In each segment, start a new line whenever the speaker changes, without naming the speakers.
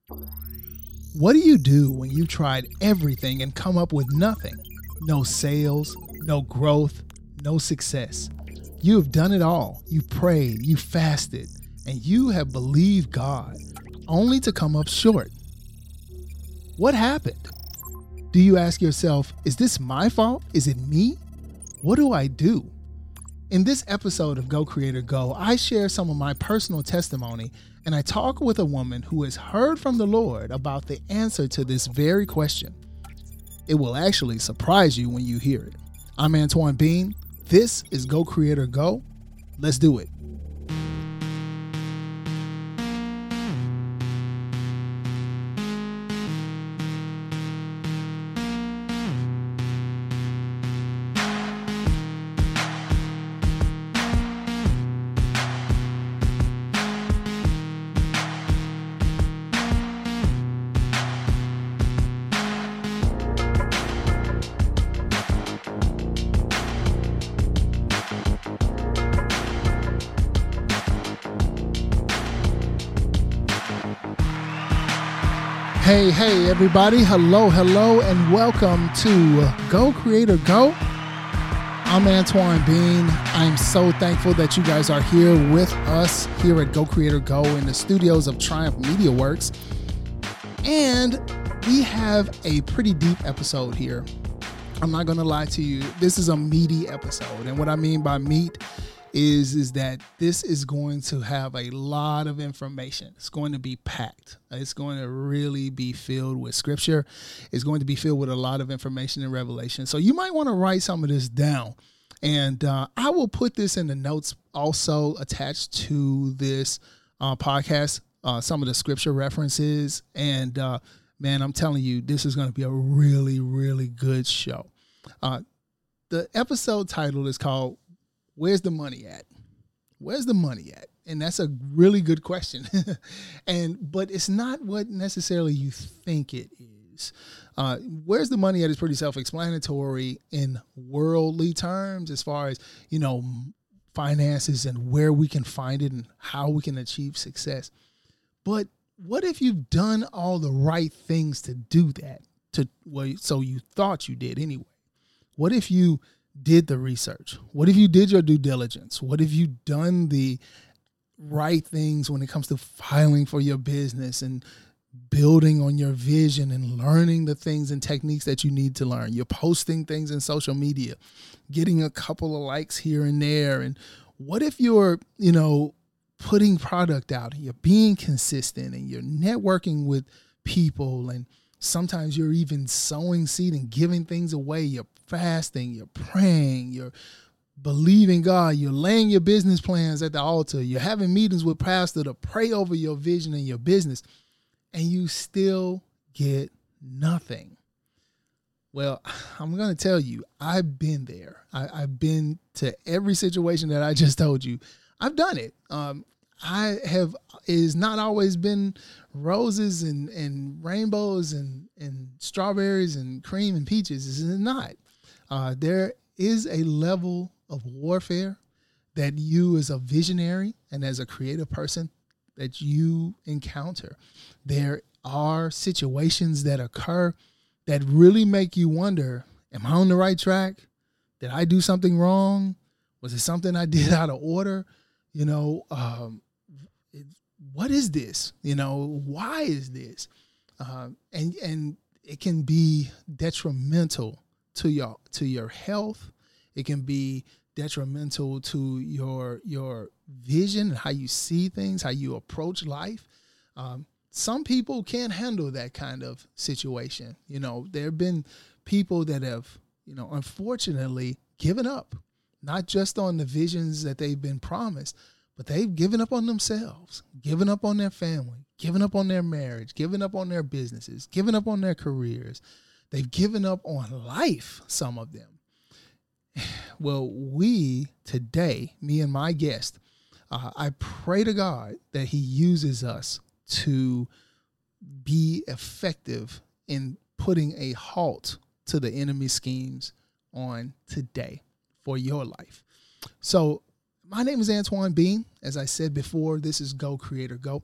What do you do when you tried everything and come up with nothing? No sales, no growth, no success. You have done it all. You prayed, you fasted, and you have believed God, only to come up short. What happened? Do you ask yourself, is this my fault? Is it me? What do I do? In this episode of Go Creator Go, I share some of my personal testimony and I talk with a woman who has heard from the Lord about the answer to this very question. It will actually surprise you when you hear it. I'm Antoine Bean. This is Go Creator Go. Let's do it. Hey, everybody. Hello, and welcome to Go Creator Go. I'm Antoine Bean. I'm so thankful that you guys are here with us here at Go Creator Go in the studios of Triumph Media Works. And we have a pretty deep episode here. I'm not going to lie to you. This is a meaty episode. And what I mean by meat is that this is going to have a lot of information. It's going to be packed. It's going to really be filled with scripture. It's going to be filled with a lot of information and revelation. So you might want to write some of this down. And I will put this in the notes also attached to this podcast, some of the scripture references. And man, I'm telling you, this is going to be a really, really good show. The episode title is called Where's the Money At? Where's the money at? And that's a really good question. But it's not what necessarily you think it is. Where's the money at is pretty self-explanatory in worldly terms as far as, finances and where we can find it and how we can achieve success. But what if you've done all the right things to do that? So you thought you did anyway. What if you did the research? What if you did your due diligence? What if you done the right things when it comes to filing for your business and building on your vision and learning the things and techniques that you need to learn? You're posting things in social media, getting a couple of likes here and there. And what if you're, putting product out and you're being consistent and you're networking with people, and sometimes you're even sowing seed and giving things away. You're fasting, you're praying, you're believing God, you're laying your business plans at the altar, you're having meetings with pastor to pray over your vision and your business, and you still get nothing. Well, I'm going to tell you, I've been there. I've been to every situation that I just told you. I've done it. It has not always been roses and rainbows and strawberries and cream and peaches. This is not. There is a level of warfare that you as a visionary and as a creative person that you encounter. There are situations that occur that really make you wonder, am I on the right track? Did I do something wrong? Was it something I did out of order? What is this? Why is this? And it can be detrimental to your health. It can be detrimental to your vision and how you see things, how you approach life. Some people can't handle that kind of situation. There have been people that have, unfortunately given up, not just on the visions that they've been promised, but they've given up on themselves, given up on their family, given up on their marriage, given up on their businesses, given up on their careers. They've given up on life, some of them. Well, we today, me and my guest, I pray to God that he uses us to be effective in putting a halt to the enemy's schemes on today for your life. So my name is Antoine Bean. As I said before, this is Go Creator Go.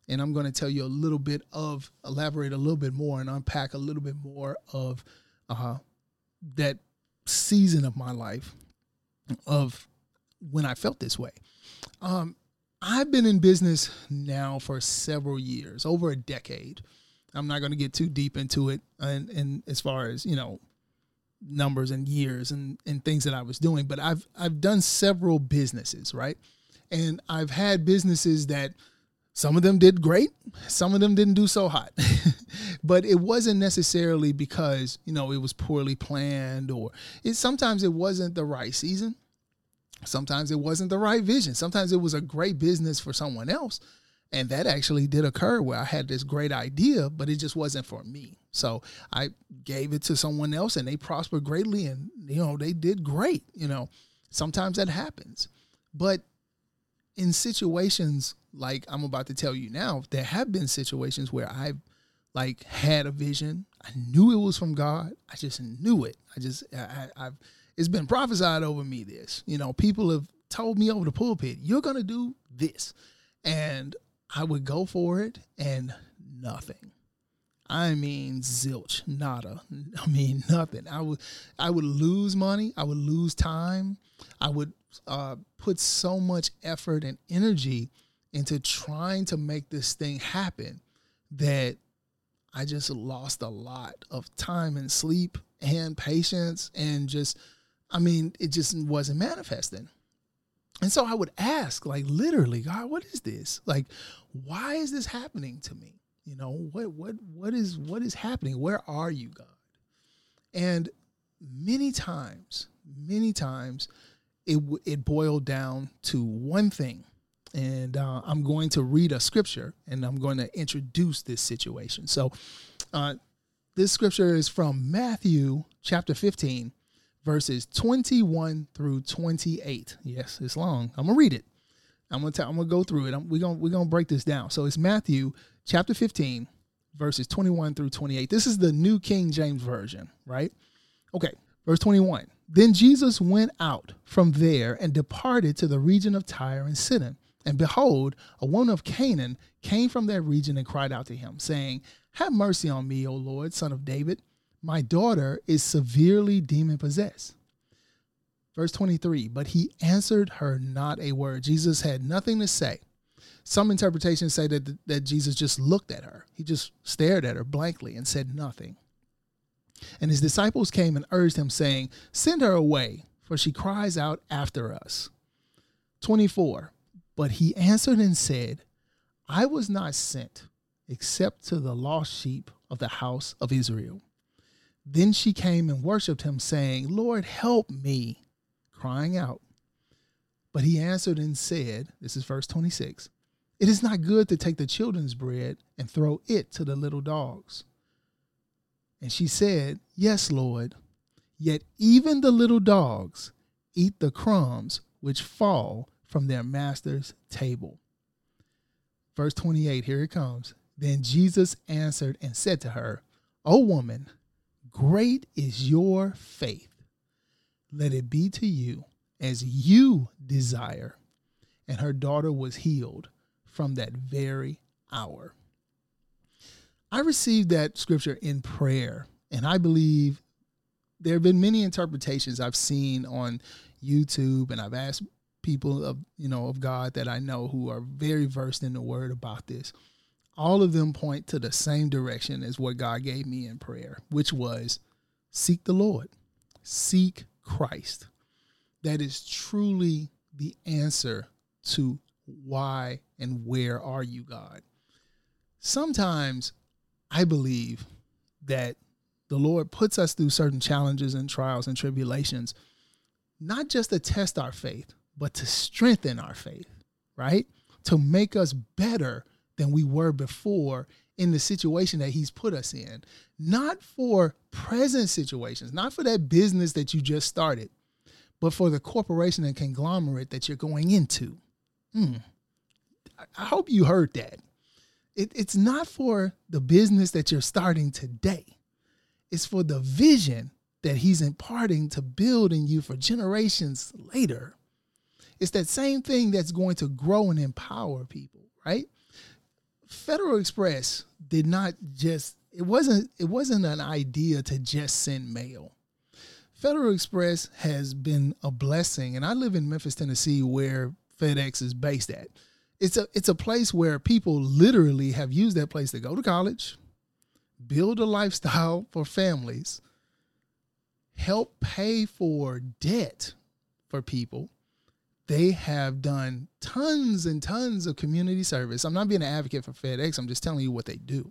And I'm going to tell you elaborate a little bit more and unpack a little bit more of that season of my life of when I felt this way. I've been in business now for several years, over a decade. I'm not going to get too deep into it and as far as, numbers and years and things that I was doing, but I've done several businesses, right? And I've had businesses that some of them did great, some of them didn't do so hot. But it wasn't necessarily because, it was poorly planned, or sometimes it wasn't the right season. Sometimes it wasn't the right vision. Sometimes it was a great business for someone else. And that actually did occur where I had this great idea, but it just wasn't for me. So I gave it to someone else and they prospered greatly and, they did great. Sometimes that happens. But in situations like I'm about to tell you now, there have been situations where I've had a vision. I knew it was from God. I just knew it. It's been prophesied over me this. People have told me over the pulpit, you're going to do this. And I would go for it and nothing. I mean, zilch, nada. I mean, nothing. I would lose money. I would lose time. I would put so much effort and energy into trying to make this thing happen that I just lost a lot of time and sleep and patience and it just wasn't manifesting. And so I would ask, literally, God, what is this? Why is this happening to me? What is happening? Where are you, God? And many times, it boiled down to one thing. And I'm going to read a scripture, and I'm going to introduce this situation. So this scripture is from Matthew chapter 15. Verses 21 through 28. Yes, it's long. I'm gonna read it. I'm gonna go through it. We're gonna break this down. So it's Matthew chapter 15, verses 21 through 28. This is the New King James Version, right? Okay, verse 21. Then Jesus went out from there and departed to the region of Tyre and Sidon. And behold, a woman of Canaan came from that region and cried out to him, saying, "Have mercy on me, O Lord, son of David. My daughter is severely demon-possessed." Verse 23, but he answered her not a word. Jesus had nothing to say. Some interpretations say that Jesus just looked at her. He just stared at her blankly and said nothing. And his disciples came and urged him, saying, "Send her away, for she cries out after us." 24, but he answered and said, "I was not sent except to the lost sheep of the house of Israel." Then she came and worshiped him, saying, "Lord, help me," crying out. But he answered and said, this is verse 26, "It is not good to take the children's bread and throw it to the little dogs." And she said, "Yes, Lord, yet even the little dogs eat the crumbs which fall from their master's table." Verse 28, here it comes. Then Jesus answered and said to her, "O woman, great is your faith. Let it be to you as you desire." And her daughter was healed from that very hour. I received that scripture in prayer, and I believe there have been many interpretations I've seen on YouTube, and I've asked people of God that I know who are very versed in the word about this. All of them point to the same direction as what God gave me in prayer, which was seek the Lord, seek Christ. That is truly the answer to why and where are you, God. Sometimes I believe that the Lord puts us through certain challenges and trials and tribulations, not just to test our faith, but to strengthen our faith, right? To make us better than we were before in the situation that he's put us in. Not for present situations, not for that business that you just started, but for the corporation and conglomerate that you're going into. I hope you heard that. It's not for the business that you're starting today. It's for the vision that he's imparting to build in you for generations later. It's that same thing that's going to grow and empower people, right? Federal Express did not just, it wasn't an idea to just send mail. Federal Express has been a blessing, and I live in Memphis, Tennessee, where FedEx is based at. It's a place where people literally have used that place to go to college, build a lifestyle for families, help pay for debt for people. They have done tons and tons of community service. I'm not being an advocate for FedEx. I'm just telling you what they do.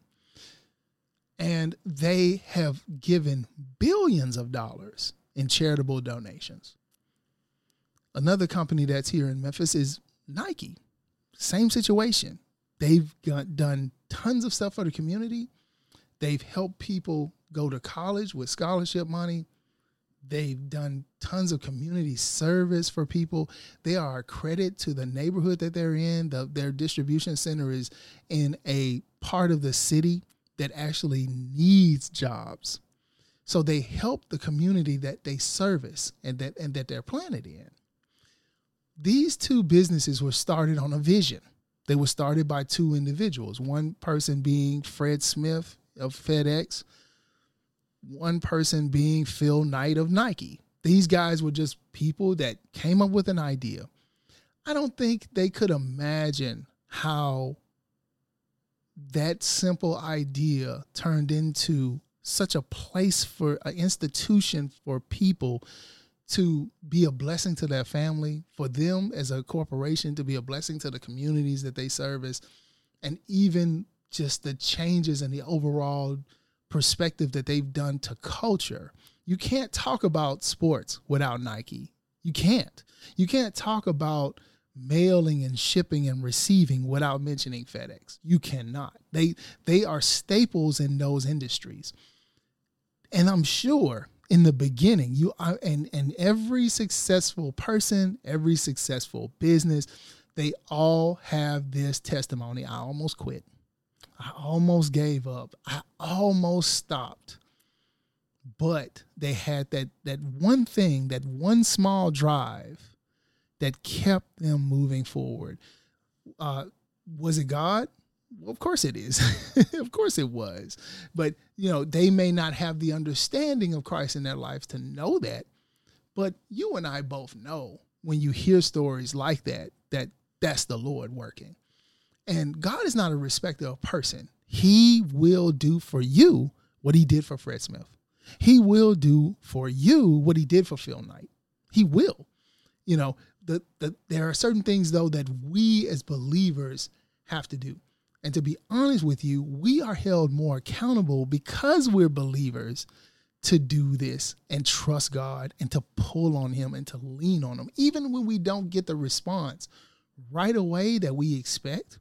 And they have given billions of dollars in charitable donations. Another company that's here in Memphis is Nike. Same situation. They've done tons of stuff for the community. They've helped people go to college with scholarship money. They've done tons of community service for people. They are a credit to the neighborhood that they're in. Their distribution center is in a part of the city that actually needs jobs. So they help the community that they service and that they're planted in. These two businesses were started on a vision. They were started by two individuals, one person being Fred Smith of FedEx, one person being Phil Knight of Nike. These guys were just people that came up with an idea. I don't think they could imagine how that simple idea turned into such a place for an institution for people to be a blessing to their family, for them as a corporation to be a blessing to the communities that they service, and even just the changes in the overall perspective that they've done to culture. You can't talk about sports without Nike. You can't. You can't talk about mailing and shipping and receiving without mentioning FedEx. You cannot. They are staples in those industries. And I'm sure in the beginning, and every successful person, every successful business, they all have this testimony. I almost quit. I almost gave up. I almost stopped. But they had that one thing, that one small drive that kept them moving forward. Was it God? Well, of course it is. Of course it was. But, they may not have the understanding of Christ in their lives to know that. But you and I both know when you hear stories like that that's the Lord working. And God is not a respecter of person. He will do for you what he did for Fred Smith. He will do for you what he did for Phil Knight. He will. There are certain things, though, that we as believers have to do. And to be honest with you, we are held more accountable because we're believers to do this and trust God and to pull on him and to lean on him, even when we don't get the response right away that we expect.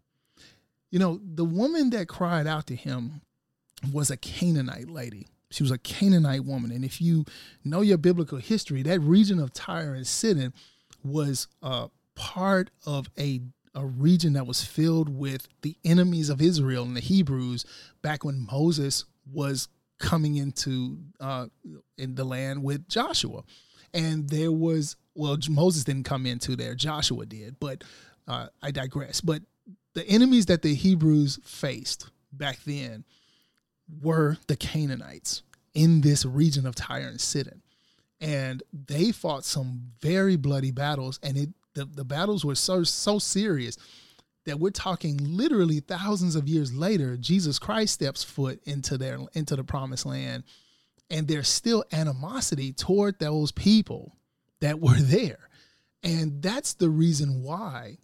The woman that cried out to him was a Canaanite lady. She was a Canaanite woman. And if you know your biblical history, that region of Tyre and Sidon was part of a region that was filled with the enemies of Israel and the Hebrews back when Moses was coming into in the land with Joshua. And there was, Moses didn't come into there, Joshua did, but I digress. But the enemies that the Hebrews faced back then were the Canaanites in this region of Tyre and Sidon. And they fought some very bloody battles, and the battles were so serious that we're talking literally thousands of years later, Jesus Christ steps foot into the promised land, and there's still animosity toward those people that were there. And that's the reason why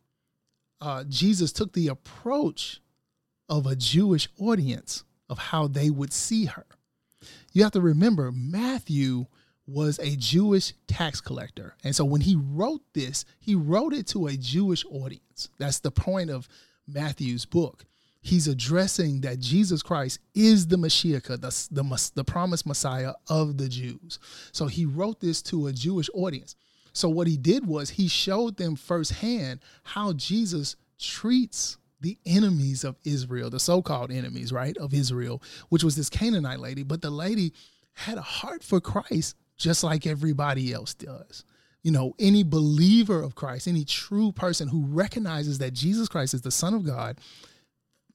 Jesus took the approach of a Jewish audience of how they would see her. You have to remember, Matthew was a Jewish tax collector. And so when he wrote this, he wrote it to a Jewish audience. That's the point of Matthew's book. He's addressing that Jesus Christ is the Mashiach, the promised Messiah of the Jews. So he wrote this to a Jewish audience. So what he did was he showed them firsthand how Jesus treats the enemies of Israel, the so-called enemies, right, of Israel, which was this Canaanite lady. But the lady had a heart for Christ just like everybody else does. Any believer of Christ, any true person who recognizes that Jesus Christ is the Son of God,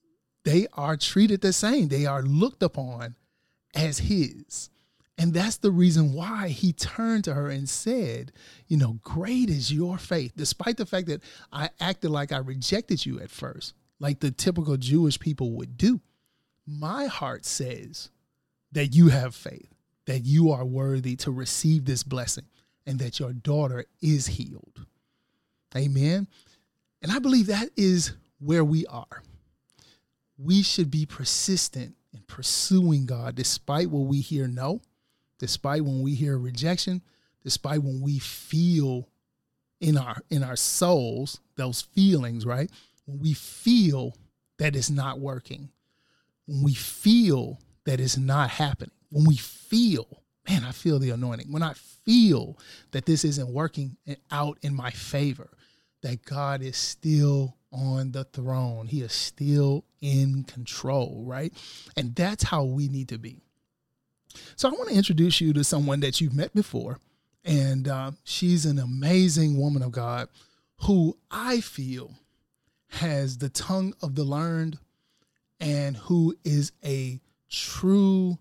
they are treated the same. They are looked upon as his. And that's the reason why he turned to her and said, great is your faith, despite the fact that I acted like I rejected you at first, like the typical Jewish people would do. My heart says that you have faith, that you are worthy to receive this blessing, and that your daughter is healed. Amen. And I believe that is where we are. We should be persistent in pursuing God despite what we hear no, despite when we hear rejection, despite when we feel in our souls, those feelings, right? When we feel that it's not working, when we feel that it's not happening, when we feel, man, I feel the anointing. When I feel that this isn't working out in my favor, that God is still on the throne. He is still in control, right? And that's how we need to be. So I want to introduce you to someone that you've met before. And she's an amazing woman of God who I feel has the tongue of the learned and who is a true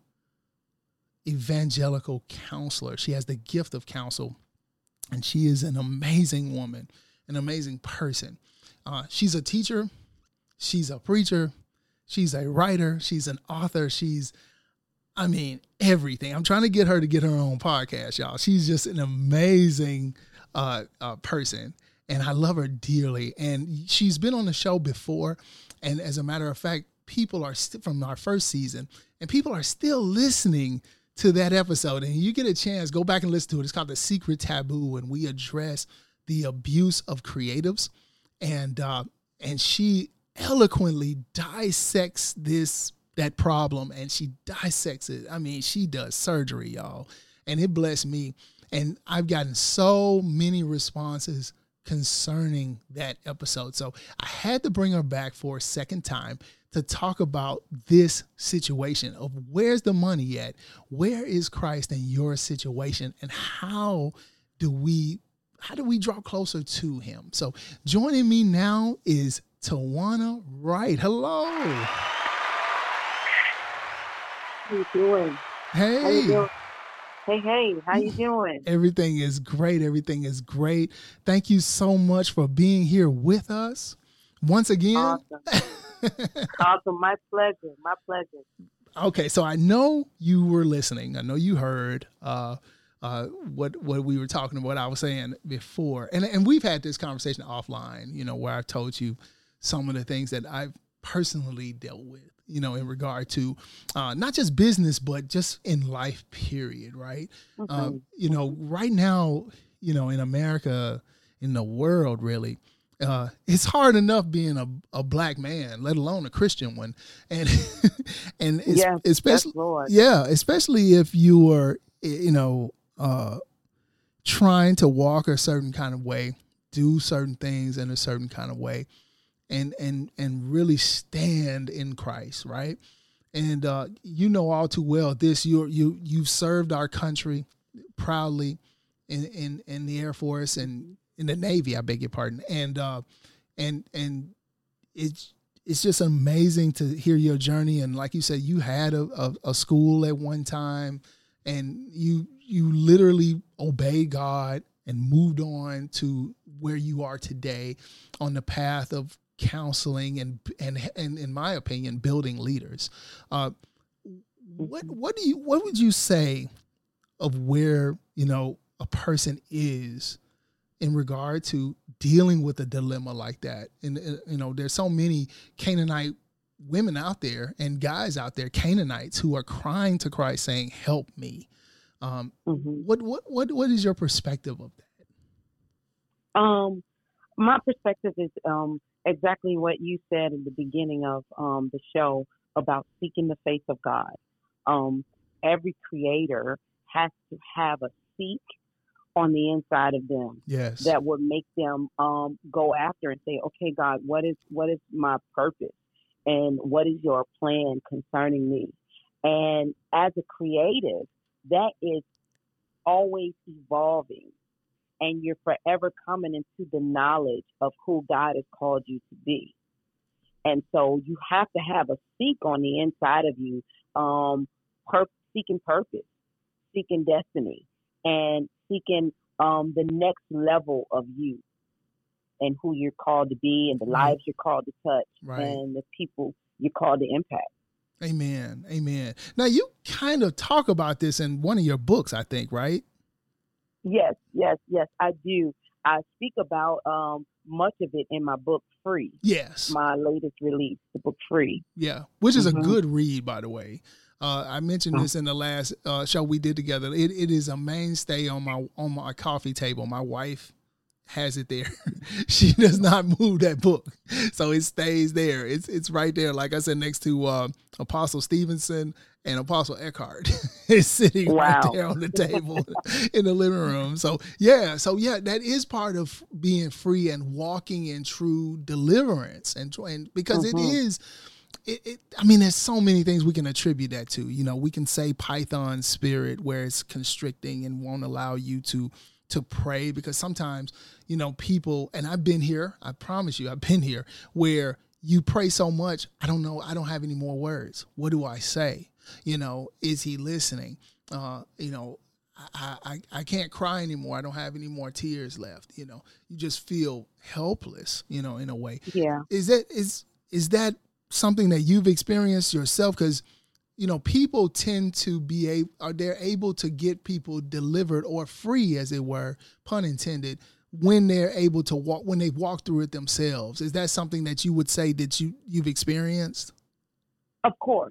evangelical counselor. She has the gift of counsel, and she is an amazing woman, an amazing person. She's a teacher. She's a preacher. She's a writer. She's an author. She's everything. I'm trying to get her own podcast, y'all. She's just an amazing person, and I love her dearly. And she's been on the show before, and as a matter of fact, people are from our first season, and people are still listening to that episode. And you get a chance, go back and listen to it. It's called The Secret Taboo, and we address the abuse of creatives, and she eloquently dissects that problem, and she dissects it. She does surgery, y'all, and it blessed me. And I've gotten so many responses concerning that episode. So I had to bring her back for a second time to talk about this situation of where's the money at? Where is Christ in your situation? And how do we draw closer to him? So joining me now is Tawana Wright. Hello.
How you doing?
Hey.
How you doing? Hey, how you doing?
Everything is great. Everything is great. Thank you so much for being here with us once again.
Awesome. My pleasure.
Okay, so I know you were listening. I know you heard what we were talking about, what I was saying before. And we've had this conversation offline, where I've told you some of the things that I've personally dealt with, in regard to not just business, but just in life, period, right?
Mm-hmm.
Right now, in America, in the world, really, it's hard enough being a black man, let alone a Christian one. And and especially if you are, trying to walk a certain kind of way, do certain things in a certain kind of way, and really stand in Christ, right? And all too well this, you've served our country proudly in the Air Force and in the Navy, I beg your pardon. And it's just amazing to hear your journey. And like you said, you had a school at one time, and you literally obeyed God and moved on to where you are today on the path of counseling and in my opinion, building leaders. What would you say of where, a person is in regard to dealing with a dilemma like that? And, there's so many Canaanite women out there and guys out there, Canaanites, who are crying to Christ saying, help me. What is your perspective of that?
My perspective is exactly what you said in the beginning of the show about seeking the face of God. Every creator has to have a seek on the inside of them,
yes,
that would make them go after and say, okay, God, what is my purpose, and what is your plan concerning me? And as a creative, that is always evolving, and you're forever coming into the knowledge of who God has called you to be. And so you have to have a seek on the inside of you, seeking purpose, seeking destiny, and seeking the next level of you and who you're called to be and the lives you're called to touch and the people you're called to impact.
Amen. Amen. Now, you kind of talk about this in one of your books, I think, right?
Yes, I do. I speak about much of it in my book, Free.
Yes.
My latest release, the book Free.
Yeah, which is a good read, by the way. I mentioned this in the last show we did together. It is a mainstay on my coffee table. My wife has it there. She does not move that book, so it stays there. It's right there, like I said, next to Apostle Stevenson and Apostle Eckhart. It's sitting right there on the table in the living room. So yeah, that is part of being free and walking in true deliverance, and because it is. I mean, there's so many things we can attribute that to. You know, we can say Python spirit, where it's constricting and won't allow you to pray, because sometimes, you know, people, and I've been here, I promise you, I've been here, where you pray so much, I don't know, I don't have any more words. What do I say? You know, is he listening? You know, I can't cry anymore. I don't have any more tears left. You know, you just feel helpless, you know, in a way.
Yeah.
Is that something that you've experienced yourself? Because, you know, people tend to they're able to get people delivered or free, as it were, pun intended, when they're able to when they walk through it themselves. Is that something that you would say that you've experienced?
Of course.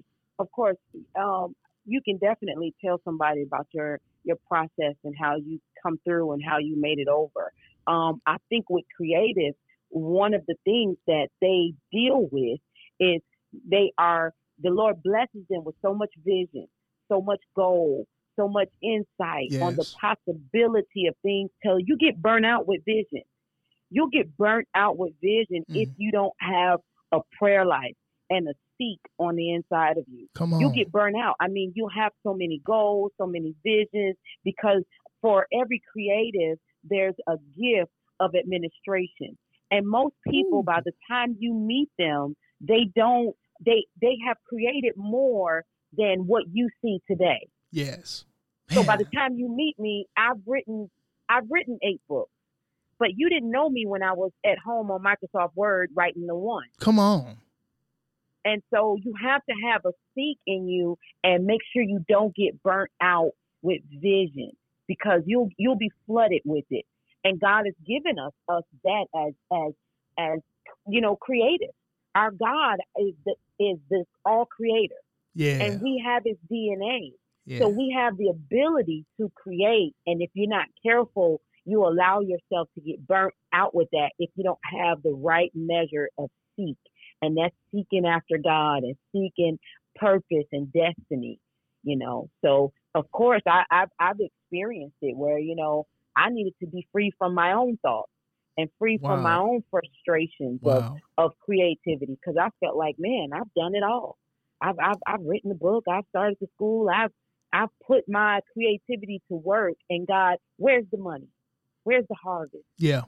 You can definitely tell somebody about your process and how you come through and how you made it over. I think with creatives, one of the things that they deal with is the Lord blesses them with so much vision, so much goal, so much insight on the possibility of things till you get burnt out with vision. You'll get burnt out with vision if you don't have a prayer life and a seek on the inside of you.
Come on.
You'll get burnt out. I mean, you'll have so many goals, so many visions, because for every creative, there's a gift of administration. And most people, by the time you meet them, they have created more than what you see today.
Yes.
Man. So by the time you meet me, I've written 8 books, but you didn't know me when I was at home on Microsoft Word writing the one.
Come on.
And so you have to have a seek in you and make sure you don't get burnt out with vision, because you'll be flooded with it. And God has given us that as you know, creative. Our God is this all creator.
Yeah.
And we have his DNA.
Yeah.
So we have the ability to create. And if you're not careful, you allow yourself to get burnt out with that if you don't have the right measure of seek. And that's seeking after God and seeking purpose and destiny, you know. So, of course, I've experienced it where, you know, I needed to be free from my own thoughts and free from my own frustrations of creativity, because I felt like, man, I've done it all. I've written the book. I've started the school. I've put my creativity to work. And God, where's the money? Where's the harvest?
Yeah.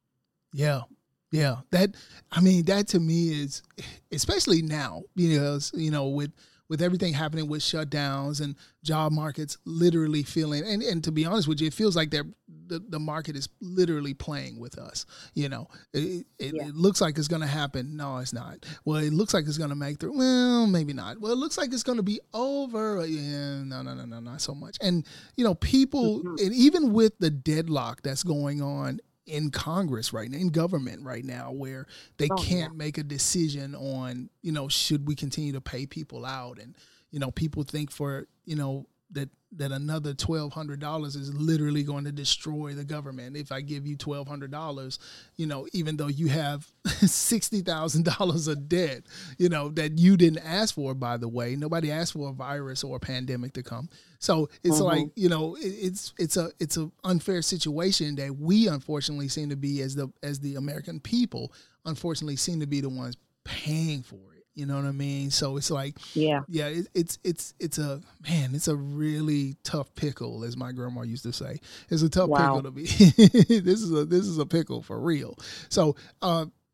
That to me is, especially now, because, you know, with everything happening with shutdowns and job markets literally feeling, and to be honest with you, it feels like the market is literally playing with us. You know, it looks like it's going to happen. No, it's not. Well, it looks like it's going to make through. Well, maybe not. Well, it looks like it's going to be over. Yeah, no, not so much. And, you know, people, and even with the deadlock that's going on in Congress right now, in government right now, where they can't make a decision on, you know, should we continue to pay people out? And, you know, people think for, you know, that another $1,200 is literally going to destroy the government. If I give you $1,200, you know, even though you have $60,000 of debt, you know, that you didn't ask for, by the way. Nobody asked for a virus or a pandemic to come. So it's like, you know, it's a unfair situation that we unfortunately seem to be, as the American people, unfortunately seem to be the ones paying for it. You know what I mean? So it's like, it's a really tough pickle, as my grandma used to say. It's a tough pickle to be. This is a pickle for real. So,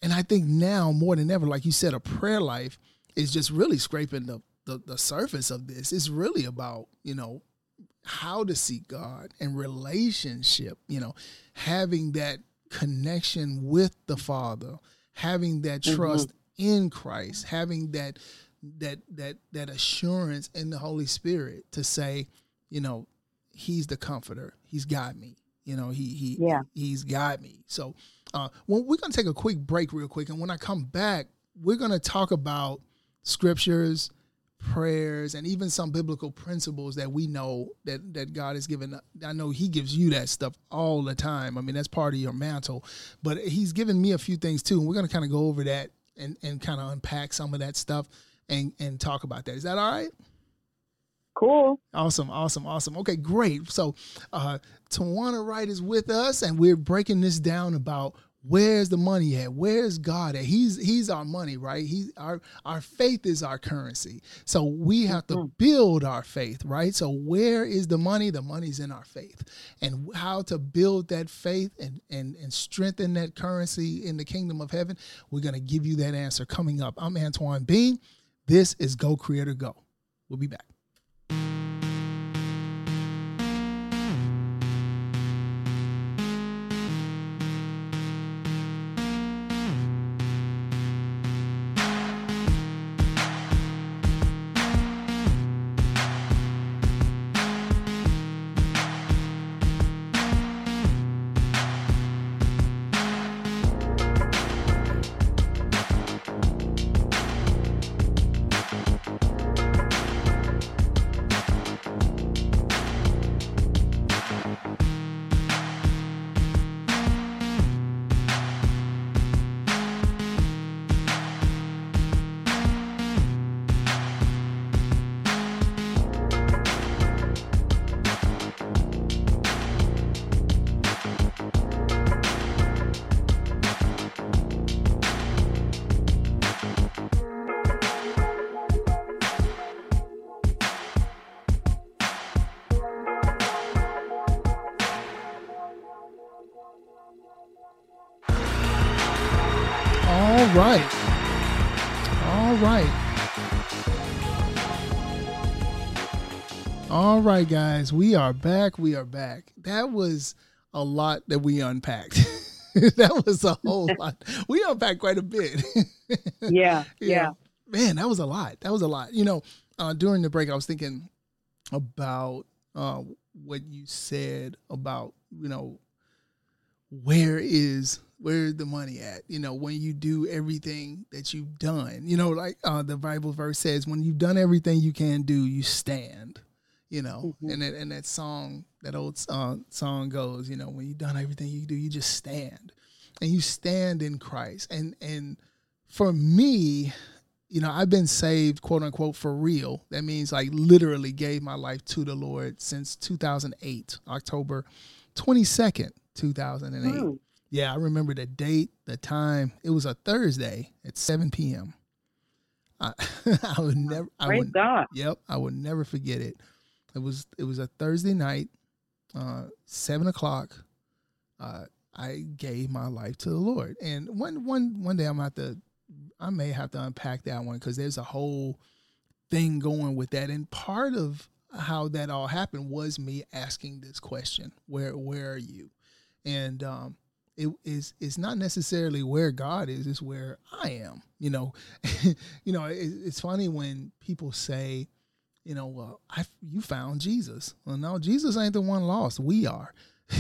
And I think now more than ever, like you said, a prayer life is just really scraping the surface of this. It's really about, how to seek God and relationship, having that connection with the Father, having that trust in Christ, having that assurance in the Holy Spirit to say, he's the comforter. He's got me. He's got me. So we're going to take a quick break real quick. And when I come back, we're going to talk about scriptures, prayers, and even some biblical principles that we know that God has given. I know he gives you that stuff all the time. I mean, that's part of your mantle, but he's given me a few things too. And we're going to kind of go over that and kind of unpack some of that stuff and talk about that. Is that all right?
Cool.
Awesome. Okay, great. So Tawana Wright is with us, and we're breaking this down about where's the money at? Where's God at? He's our money, right? Our faith is our currency. So we have to build our faith, right? So where is the money? The money's in our faith. And how to build that faith and strengthen that currency in the kingdom of heaven, we're going to give you that answer coming up. I'm Antoine Bean. This is Go Creator Go. We'll be back. All right, guys, we are back. That was a lot that we unpacked. That was a whole lot. We unpacked quite a bit.
Yeah.
Man, that was a lot. During the break, I was thinking about what you said about, where is the money at? When you do everything that you've done, like the Bible verse says, when you've done everything you can do, you stand, and that song, that old song goes, when you've done everything you do, you just stand, and you stand in Christ. And for me, I've been saved, quote unquote, for real. That means like literally gave my life to the Lord since 2008, October 22nd, 2008. Yeah, I remember the date, the time. It was a Thursday at 7 p.m. I would never.
Praise God.
Yep, I would never forget it. It was a Thursday night, 7 o'clock. I gave my life to the Lord, and one day I may have to unpack that one because there's a whole thing going with that, and part of how that all happened was me asking this question: Where are you? And it's not necessarily where God is; it's where I am. It's funny when people say, well, you found Jesus. Well, no, Jesus ain't the one lost. We are.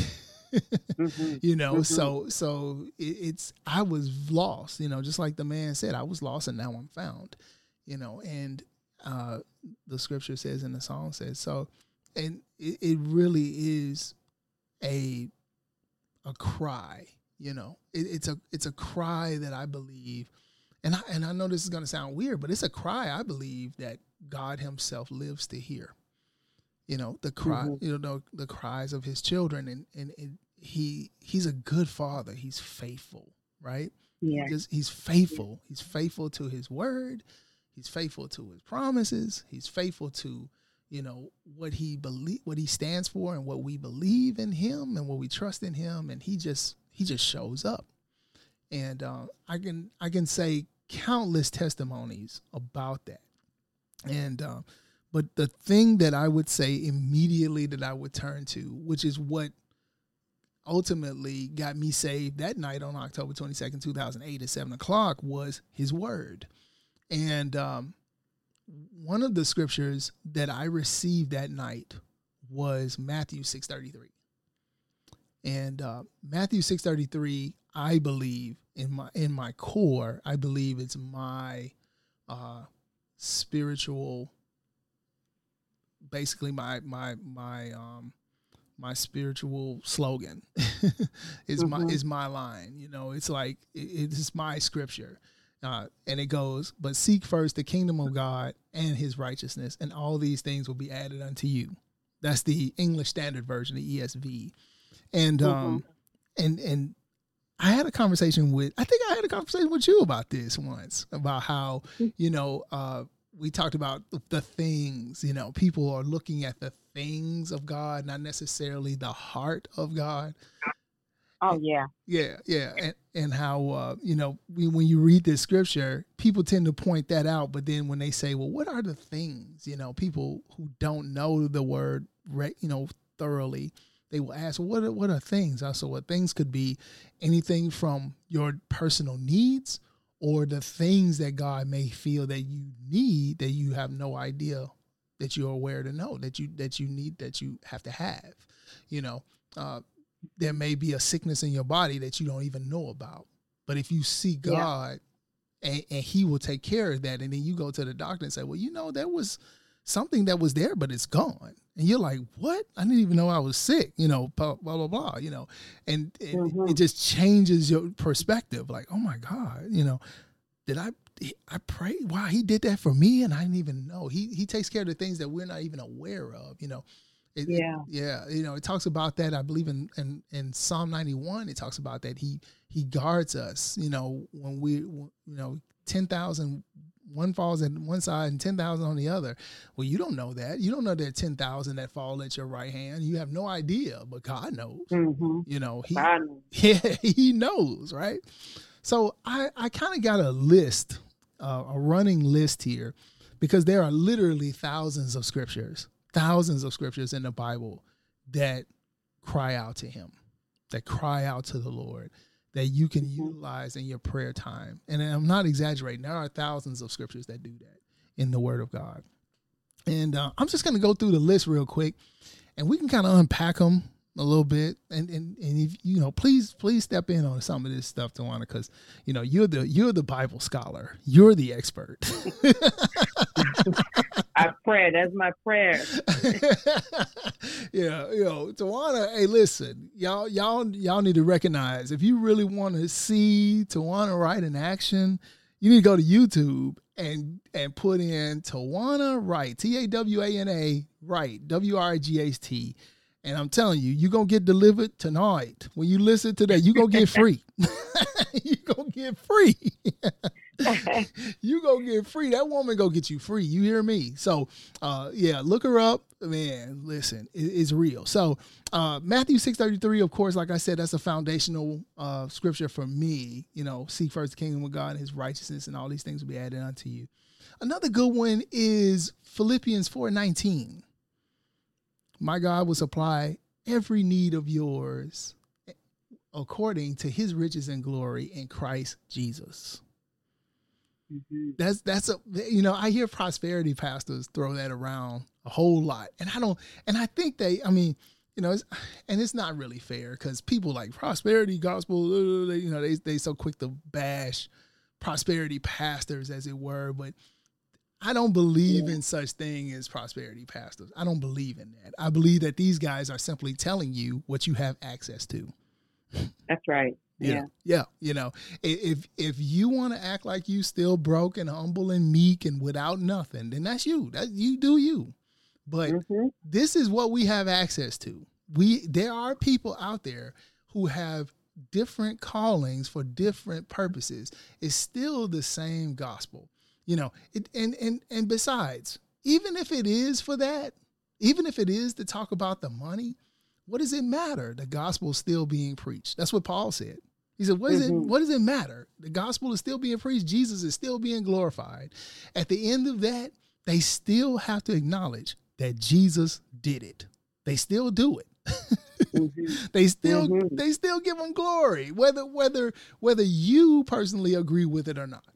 So I was lost. Just like the man said, I was lost and now I'm found. And the scripture says, and the song says so, and it really is a cry. It's a cry that I believe, and I know this is going to sound weird, but it's a cry I believe that God Himself lives to hear. The cry, the cries of His children, and He's a good Father. He's faithful, right?
Yeah.
He's faithful. He's faithful to His word. He's faithful to His promises. He's faithful to what He stands for, and what we believe in Him, and what we trust in Him, and He just shows up. And I can say countless testimonies about that. And but the thing that I would say immediately that I would turn to, which is what ultimately got me saved that night on October 22nd, 2008 at 7:00, was his word. And one of the scriptures that I received that night was Matthew 6:33. And Matthew 6:33, I believe in my core, I believe it's my spiritual, basically my spiritual slogan is my line. You know, it's like it is my scripture. And it goes, but seek first the kingdom of God and his righteousness, and all these things will be added unto you. That's the English Standard Version, the ESV. And and I had a conversation with you about this once, about how, you know, we talked about the things, you know, people are looking at the things of God, not necessarily the heart of God.
Oh, yeah.
Yeah. And how, you know, when you read this scripture, people tend to point that out. But then when they say, well, what are the things, you know, people who don't know the word, you know, thoroughly, they will ask, well, what are things? Also, what things could be anything from your personal needs or the things that God may feel that you need, that you have no idea that you're aware to know, that you need, that you have to have, you know. There may be a sickness in your body that you don't even know about. But if you see God, and he will take care of that, and then you go to the doctor and say, well, you know, there was something that was there, but it's gone. And you're like, what? I didn't even know I was sick, you know, blah, blah, blah, you know. And it just changes your perspective. Like, oh, my God, you know, did I pray? Wow, he did that for me, and I didn't even know. He takes care of the things that we're not even aware of, you know. You know, it talks about that. I believe in Psalm 91, it talks about that he guards us, you know, when you know, 10,000, one falls at one side and 10,000 on the other. Well, you don't know that. You don't know there are 10,000 that fall at your right hand. You have no idea, but God knows. You know, he knows, right? So I kind of got a list, a running list here, because there are literally thousands of scriptures in the Bible that cry out to him, that cry out to the Lord, that you can utilize in your prayer time. And I'm not exaggerating. There are thousands of scriptures that do that in the Word of God. And I'm just going to go through the list real quick, and we can kind of unpack them a little bit. And if, you know, please step in on some of this stuff, Tawana, because, you know, you're the Bible scholar. You're the expert.
I pray. That's my prayer.
Yeah, you know, Tawana, hey, listen, y'all need to recognize, if you really want to see Tawana Wright in action, you need to go to YouTube and put in Tawana Wright, Tawana Wright, WRIGHT. And I'm telling you, you're going to get delivered tonight. When you listen to that, you're going to get free. You're going to get free. You're going to get free. That woman going to get you free. You hear me? So, yeah, look her up. Man, listen, it's real. So, Matthew 6:33, of course, like I said, that's a foundational scripture for me. You know, seek first the kingdom of God and his righteousness, and all these things will be added unto you. Another good one is Philippians 4:19. My God will supply every need of yours according to his riches and glory in Christ Jesus. That's a, you know, I hear prosperity pastors throw that around a whole lot. And I think I mean, you know, it's not really fair, because people like prosperity gospel, you know, they so quick to bash prosperity pastors, as it were, but I don't believe in such thing as prosperity pastors. I don't believe in that. I believe that these guys are simply telling you what you have access to.
That's right.
Yeah. You know, if you want to act like you still broke and humble and meek and without nothing, then that's you. You do you. But this is what we have access to. There are people out there who have different callings for different purposes. It's still the same gospel. You know, and besides, even if it is for that, even if it is to talk about the money, what does it matter? The gospel is still being preached. That's what Paul said. He said, what does it matter? The gospel is still being preached. Jesus is still being glorified. At the end of that, they still have to acknowledge that Jesus did it. They still do it. They still give him glory, whether you personally agree with it or not.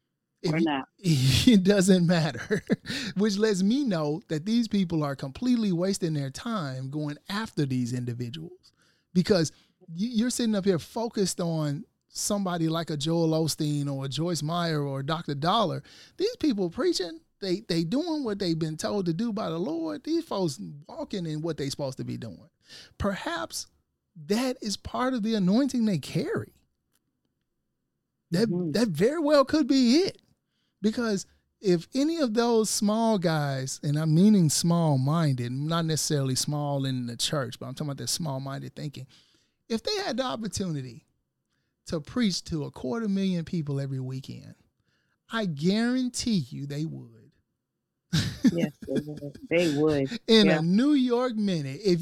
It doesn't matter, which lets me know that these people are completely wasting their time going after these individuals, because you're sitting up here focused on somebody like a Joel Osteen or a Joyce Meyer or Dr. Dollar. These people preaching, they doing what they've been told to do by the Lord. These folks walking in what they're supposed to be doing. Perhaps that is part of the anointing they carry. That very well could be it. Because if any of those small guys, and I'm meaning small-minded, not necessarily small in the church, but I'm talking about that small-minded thinking, if they had the opportunity to preach to 250,000 people every weekend, I guarantee you they would.
Yes, they would. They would.
In a New York minute. If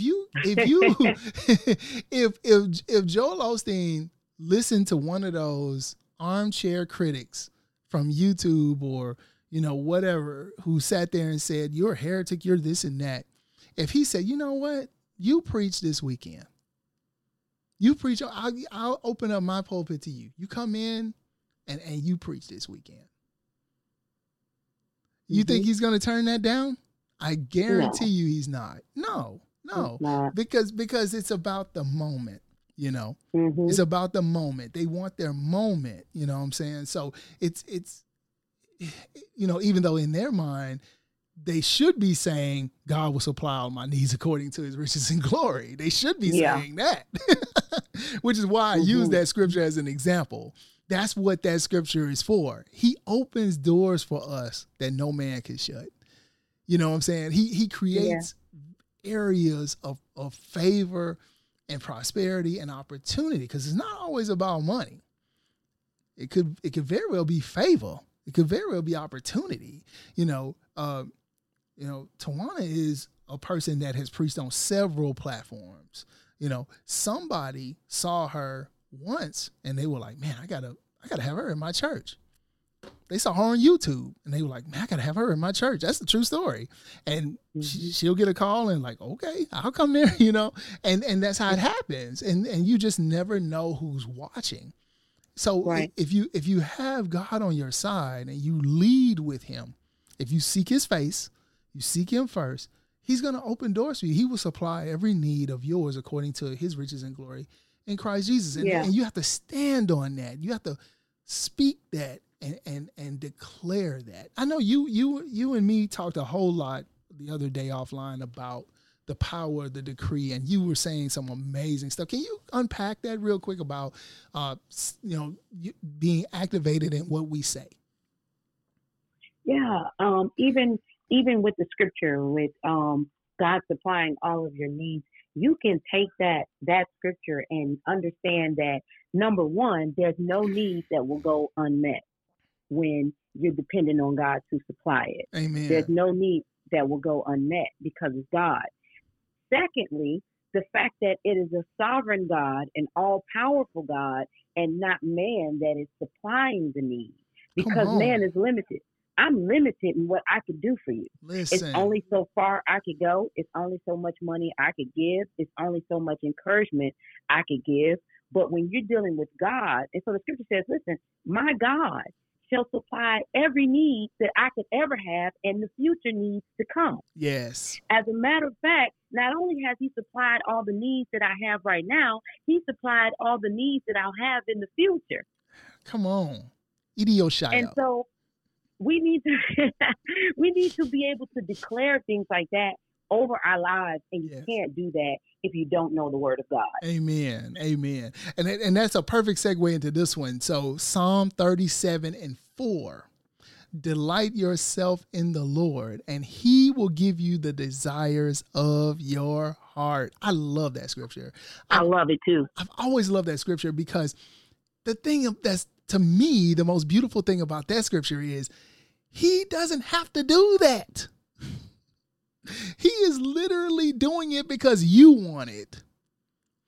Joel Osteen listened to one of those armchair critics from YouTube or, whatever, who sat there and said, you're a heretic, you're this and that. If he said, you know what, you preach this weekend. You preach, I'll open up my pulpit to you. You come in and you preach this weekend. You think he's going to turn that down? I guarantee you he's not. No, because it's about the moment, It's about the moment. They want their moment, you know what I'm saying? So it's even though in their mind, they should be saying, God will supply all my needs according to his riches and glory. They should be saying that, which is why I use that scripture as an example. That's what that scripture is for. He opens doors for us that no man can shut. You know what I'm saying? He creates areas of favor and prosperity and opportunity, because it's not always about money. It could very well be favor. It could very well be opportunity. Tawana is a person that has preached on several platforms. Somebody saw her once and they were like, man, I gotta have her in my church. They saw her on YouTube and they were like, man, I gotta have her in my church. That's the true story. And she'll get a call and like, okay, I'll come there, and that's how it happens. And you just never know who's watching. So if you have God on your side and you lead with him, if you seek his face, you seek him first, he's going to open doors for you. He will supply every need of yours according to his riches and glory in Christ Jesus. And you have to stand on that. You have to speak that and declare that. I know you and me talked a whole lot the other day offline about the power of the decree, and you were saying some amazing stuff. Can you unpack that real quick about, being activated in what we say?
Yeah. Even with the scripture, with God supplying all of your needs, you can take that scripture and understand that, number one, there's no need that will go unmet when you're dependent on God to supply it.
Amen.
There's no need that will go unmet because it's God. Secondly, the fact that it is a sovereign God, an all-powerful God, and not man that is supplying the need, because man is limited. I'm limited in what I could do for you.
Listen.
It's only so far I could go. It's only so much money I could give. It's only so much encouragement I could give. But when you're dealing with God, and so the scripture says, listen, my God shall supply every need that I could ever have and the future needs to come.
Yes.
As a matter of fact, not only has he supplied all the needs that I have right now, he supplied all the needs that I'll have in the future.
Come on. Idioshaya.
And so we need to be able to declare things like that over our lives, and you can't do that if you don't know the word of God.
Amen. Amen. And that's a perfect segue into this one. So Psalm 37:4, delight yourself in the Lord, and he will give you the desires of your heart. I love that scripture.
I love it too.
I've always loved that scripture, because the thing that's, to me, the most beautiful thing about that scripture is he doesn't have to do that. He is literally doing it because you want it.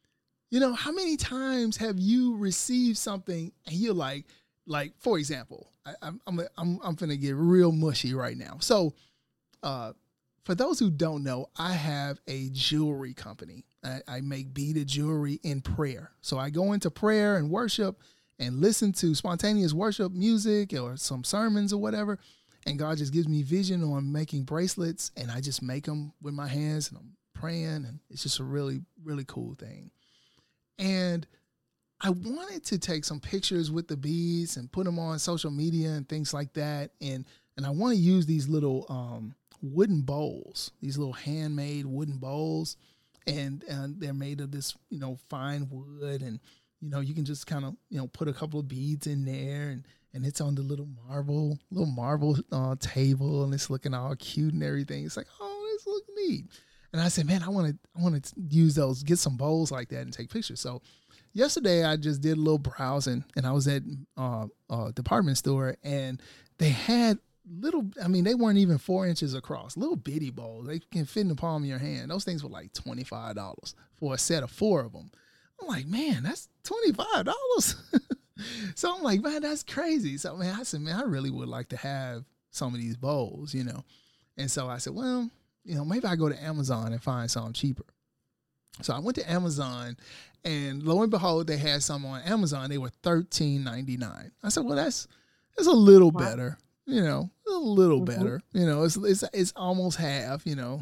You know, how many times have you received something and you're like, for example, I'm finna get real mushy right now. So, for those who don't know, I have a jewelry company. I make beaded jewelry in prayer. So I go into prayer and worship and listen to spontaneous worship music or some sermons or whatever. And God just gives me vision on making bracelets, and I just make them with my hands and I'm praying, and it's just a really, really cool thing. And I wanted to take some pictures with the beads and put them on social media and things like that. And I want to use these little wooden bowls, these little handmade wooden bowls. And they're made of this, fine wood. And, you can just kind of, put a couple of beads in there, and it's on the little marble table, and it's looking all cute and everything. It's like, oh, this looks neat. And I said, man, I want to use those, get some bowls like that and take pictures. So yesterday I just did a little browsing, and I was at a department store, and they had they weren't even 4 inches across, little bitty bowls. They can fit in the palm of your hand. Those things were like $25 for a set of 4 of them. I'm like, man, that's $25. So I'm like, man, that's crazy. So I said, man, I really would like to have some of these bowls, And so I said, well, maybe I go to Amazon and find something cheaper. So I went to Amazon, and lo and behold, they had some on Amazon. They were $13.99. I said, well, that's a little better, a little better. It's almost half.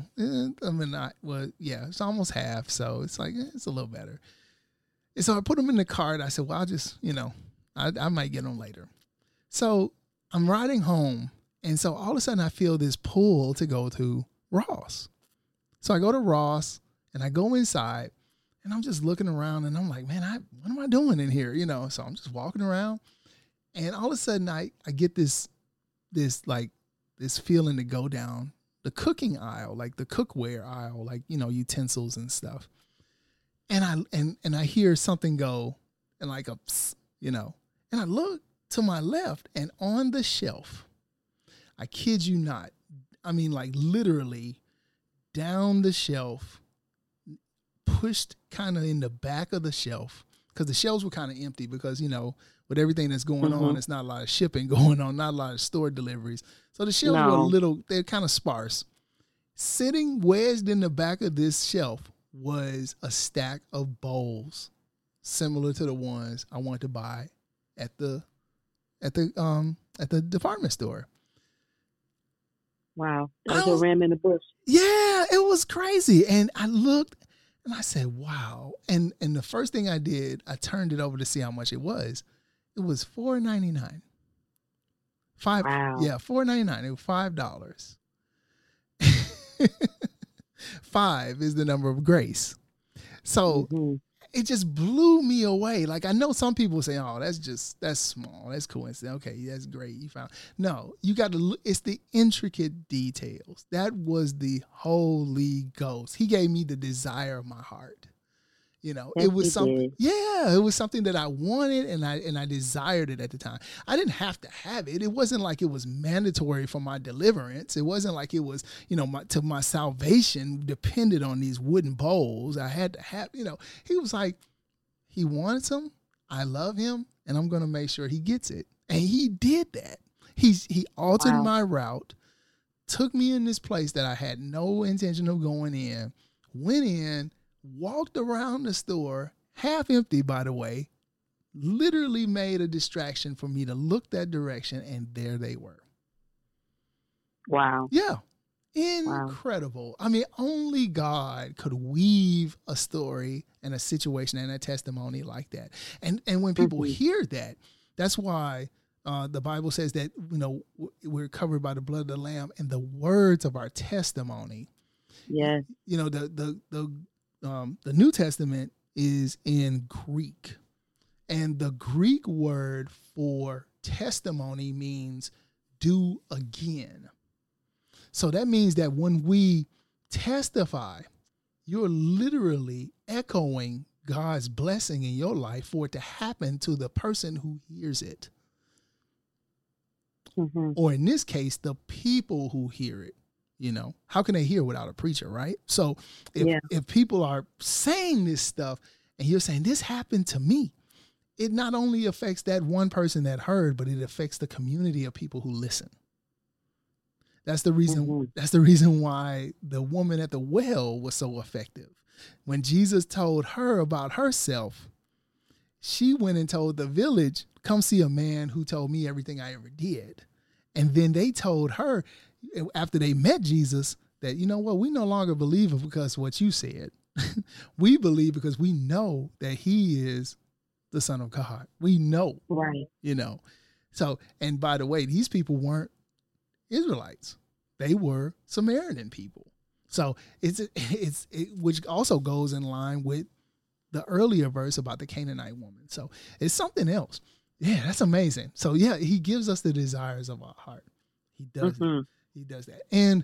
It's almost half. So it's like it's a little better. And so I put them in the cart. I said, well, I'll just, I might get them later. So I'm riding home, and so all of a sudden I feel this pull to go to Ross. So I go to Ross, and I go inside, and I'm just looking around, and I'm like, man, what am I doing in here? So I'm just walking around, and all of a sudden I get this feeling to go down the cooking aisle, like the cookware aisle, like, utensils and stuff. And I hear something go, and like a psst, and I look to my left, and on the shelf, I kid you not, I mean, like literally down the shelf, pushed kind of in the back of the shelf, because the shelves were kind of empty because, with everything that's going on, it's not a lot of shipping going on, not a lot of store deliveries. So the shelves were they're kind of sparse. Sitting wedged in the back of this shelf was a stack of bowls similar to the ones I wanted to buy at the department store.
Wow. That was a ram in the bush.
Yeah, it was crazy. And I looked and I said, wow. And the first thing I did, I turned it over to see how much it was. It was $4.99.
Wow.
Yeah, $4.99. It was $5. 5 is the number of grace. So it just blew me away. Like, I know some people say, oh, that's small. That's coincidence. Okay, that's great. You found. No, you got to look. It's the intricate details. That was the Holy Ghost. He gave me the desire of my heart. It was something. Yeah, it was something that I wanted, and I desired it at the time. I didn't have to have it. It wasn't like it was mandatory for my deliverance. It wasn't like it was, my salvation depended on these wooden bowls. I had to have, He was like, he wants them. I love him, and I'm going to make sure he gets it. And he did that. He altered my route, took me in this place that I had no intention of going in, went in, walked around the store, half empty, by the way, literally made a distraction for me to look that direction, and there they were.
Wow.
Yeah. Incredible. Wow. I mean, only God could weave a story and a situation and a testimony like that. And when people hear that, that's why the Bible says that, we're covered by the blood of the Lamb and the words of our testimony.
Yes.
The New Testament is in Greek, and the Greek word for testimony means do again. So that means that when we testify, you're literally echoing God's blessing in your life for it to happen to the person who hears it. Or in this case, the people who hear it. How can they hear without a preacher, right? So if people are saying this stuff And you're saying, this happened to me. It not only affects that one person that heard, but it affects the community of people who listen. That's the reason.
Mm-hmm.
That's the reason why the woman at the well was so effective. When Jesus told her about herself, she went and told the village, come see a man who told me everything I ever did. And then they told her, after they met Jesus, that, you know what, we no longer believe it because of what you said. We believe because we know that he is the Son of God. We know,
right?
So, and by the way, these people weren't Israelites; they were Samaritan people. So which also goes in line with the earlier verse about the Canaanite woman. So it's something else. Yeah, that's amazing. So yeah, he gives us the desires of our heart. He does.
Mm-hmm.
He does that. And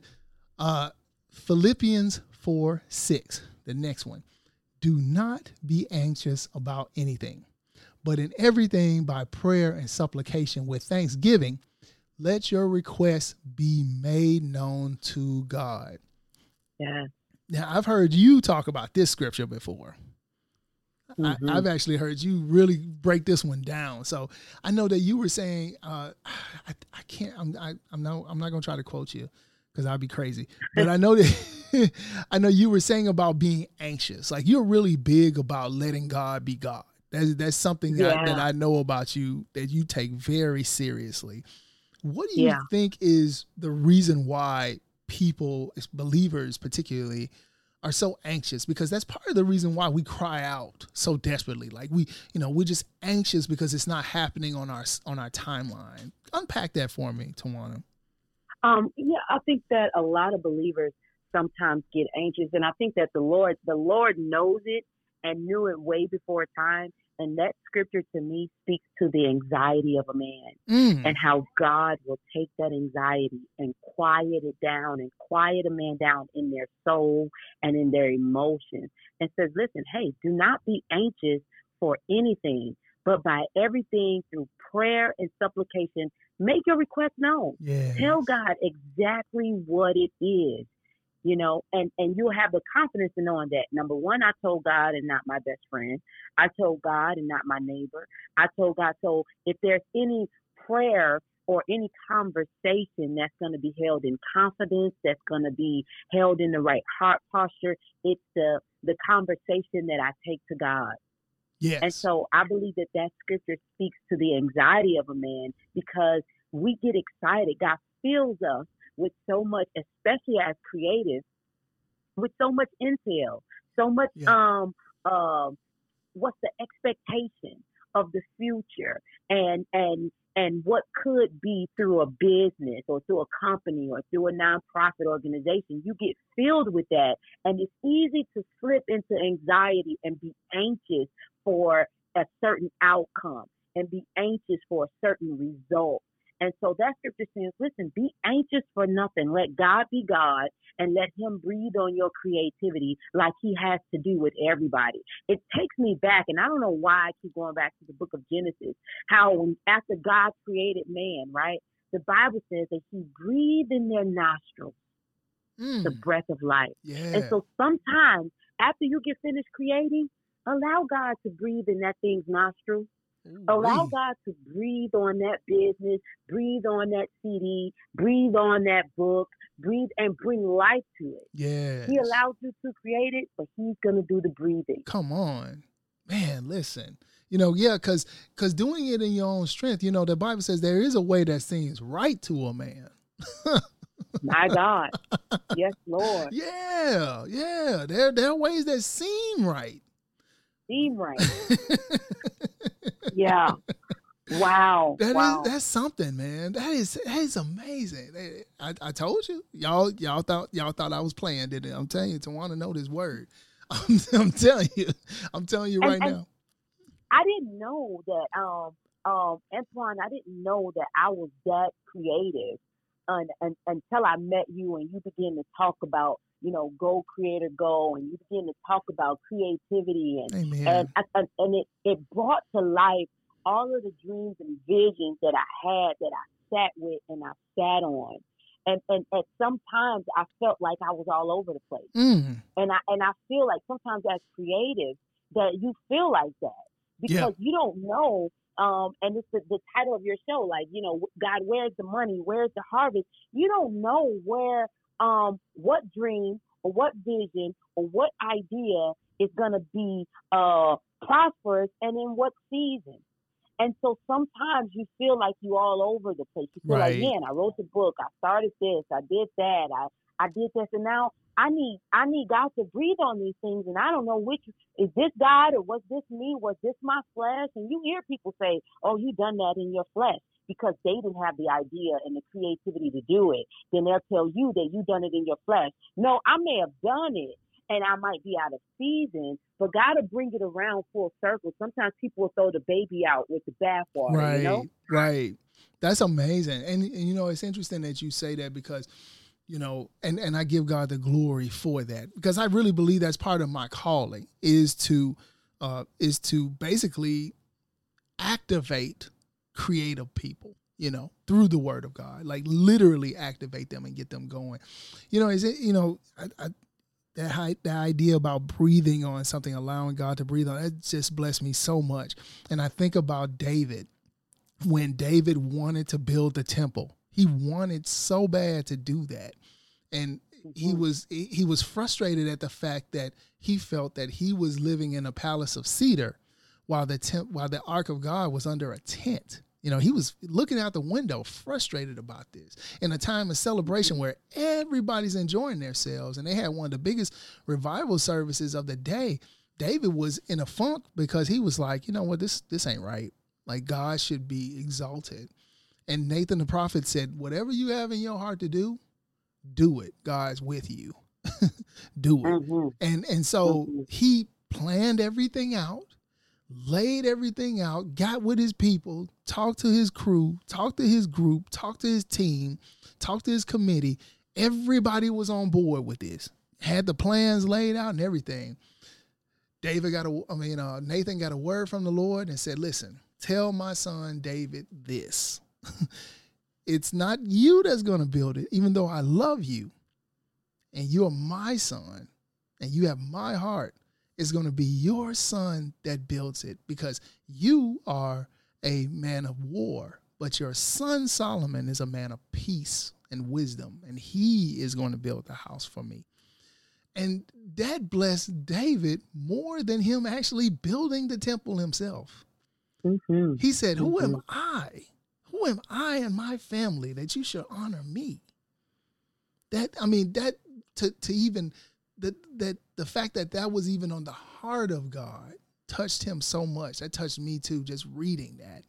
Philippians 4:6, the next one. Do not be anxious about anything, but in everything by prayer and supplication with thanksgiving, let your requests be made known to God.
Yeah.
Now, I've heard you talk about this scripture before.
Mm-hmm.
I've actually heard you really break this one down. So I know that you were saying, I can't, I'm not going to try to quote you because I'd be crazy. But I know that I know you were saying about being anxious. Like, you're really big about letting God be God. That's something that I know about you that you take very seriously. What do you think is the reason why people, believers particularly, are so anxious? Because that's part of the reason why we cry out so desperately. Like, we're just anxious because it's not happening on our timeline. Unpack that for me, Tawana.
I think that a lot of believers sometimes get anxious, and I think that the Lord knows it and knew it way before time. And that scripture to me speaks to the anxiety of a man and how God will take that anxiety and quiet it down and quiet a man down in their soul and in their emotions, and says, listen, hey, do not be anxious for anything, but by everything through prayer and supplication, make your request known.
Yes.
Tell God exactly what it is. And you'll have the confidence in knowing that, number one, I told God and not my best friend. I told God and not my neighbor. I told God. So if there's any prayer or any conversation that's going to be held in confidence, that's going to be held in the right heart posture, it's the conversation that I take to God.
Yes.
And so I believe that scripture speaks to the anxiety of a man, because we get excited. God fills us with so much, especially as creatives, with so much intel, so much, what's the expectation of the future and what could be through a business or through a company or through a nonprofit organization. You get filled with that, and it's easy to slip into anxiety and be anxious for a certain outcome and be anxious for a certain result. And so that scripture says, listen, be anxious for nothing. Let God be God and let him breathe on your creativity like he has to do with everybody. It takes me back, and I don't know why I keep going back to the book of Genesis, how after God created man, right, the Bible says that he breathed in their nostrils the breath of life.
Yeah.
And so sometimes after you get finished creating, allow God to breathe in that thing's nostrils. Allow God to breathe on that business, breathe on that CD, breathe on that book, breathe and bring life to it.
Yeah.
He allows you to create it, but he's going to do the breathing.
Come on, man, listen, because doing it in your own strength, the Bible says there is a way that seems right to a man.
My God. Yes, Lord.
Yeah. There are ways that seem right.
Yeah. Wow.
That's something, man. That is amazing. I told you. Y'all thought I was playing, didn't it? I'm telling you, to want to know this word. I'm telling you right now.
I didn't know that Antoine, I didn't know that I was that creative until I met you and you began to talk about, Go Creator Go, and you begin to talk about creativity and it brought to life all of the dreams and visions that I had, that I sat with and I sat on. And at sometimes I felt like I was all over the place. And I feel like sometimes as creatives, that you feel like that because you don't know. And it's the title of your show, like, God, where's the money? Where's the harvest? You don't know where, what dream or what vision or what idea is going to be prosperous and in what season. And so sometimes you feel like you all over the place. You feel like, man, I wrote the book, I started this, I did that, I did this, and now I need God to breathe on these things, and I don't know which is this God or was this me? Was this my flesh? And you hear people say, "Oh, you done that in your flesh," because they didn't have the idea and the creativity to do it. Then they'll tell you that you done it in your flesh. No, I may have done it, and I might be out of season, but God will bring it around full circle. Sometimes people will throw the baby out with the bathwater.
Right, right. That's amazing, and it's interesting that you say that because. And I give God the glory for that because I really believe that's part of my calling is to basically activate creative people, through the word of God, like literally activate them and get them going. The idea about breathing on something, allowing God to breathe on, it just blessed me so much. And I think about David, when David wanted to build the temple. He wanted so bad to do that. And he was frustrated at the fact that he felt that he was living in a palace of cedar while the ark of God was under a tent. He was looking out the window frustrated about this in a time of celebration where everybody's enjoying themselves. And they had one of the biggest revival services of the day. David was in a funk because he was like, you know what, this ain't right. Like God should be exalted. And Nathan the prophet said, whatever you have in your heart to do it. God's with you. Do it. Mm-hmm. And so he planned everything out, laid everything out, got with his people, talked to his crew, talked to his group, talked to his team, talked to his committee. Everybody was on board with this, had the plans laid out and everything. Nathan got a word from the Lord and said, listen, tell my son David this. It's not you that's going to build it, even though I love you and you're my son and you have my heart. It's going to be your son that builds it because you are a man of war, but your son Solomon is a man of peace and wisdom, and he is going to build the house for me. And that blessed David more than him actually building the temple himself. Mm-hmm. He said, who am I? Who am I and my family that you should honor me? The fact that was even on the heart of God touched him so much. That touched me too, just reading that.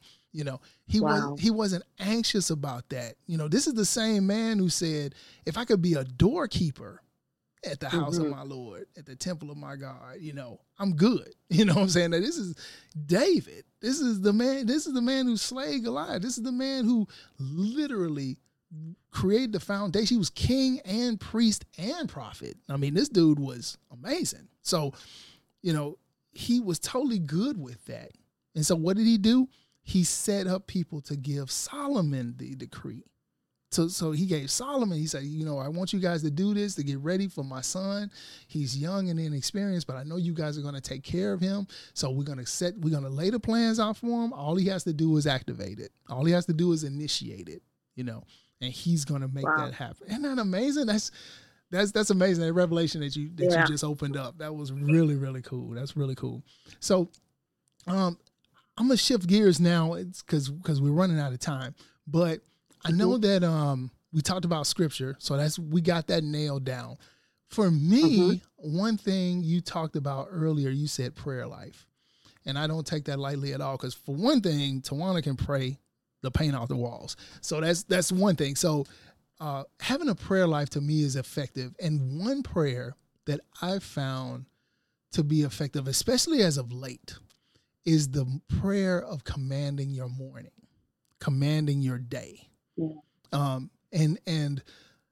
He wasn't anxious about that. This is the same man who said, if I could be a doorkeeper at the house of my Lord, at the temple of my God, I'm good. You know what I'm saying? That this is David. This is the man who slayed Goliath. This is the man who literally created the foundation. He was king and priest and prophet. I mean, this dude was amazing. So, he was totally good with that. And so what did he do? He set up people to give Solomon the decree. So he gave Solomon, he said, I want you guys to do this to get ready for my son. He's young and inexperienced, but I know you guys are going to take care of him. So we're going to lay the plans out for him. All he has to do is activate it. All he has to do is initiate it, and he's going to make that happen. Isn't that amazing? That's amazing. That revelation that you just opened up. That was really, really cool. That's really cool. So, I'm going to shift gears now because we're running out of time, but I know that we talked about scripture, so we got that nailed down. For me, one thing you talked about earlier, you said prayer life. And I don't take that lightly at all because for one thing, Tawana can pray the paint off the walls. So that's one thing. So having a prayer life to me is effective. And one prayer that I've found to be effective, especially as of late, is the prayer of commanding your morning, commanding your day. Yeah. And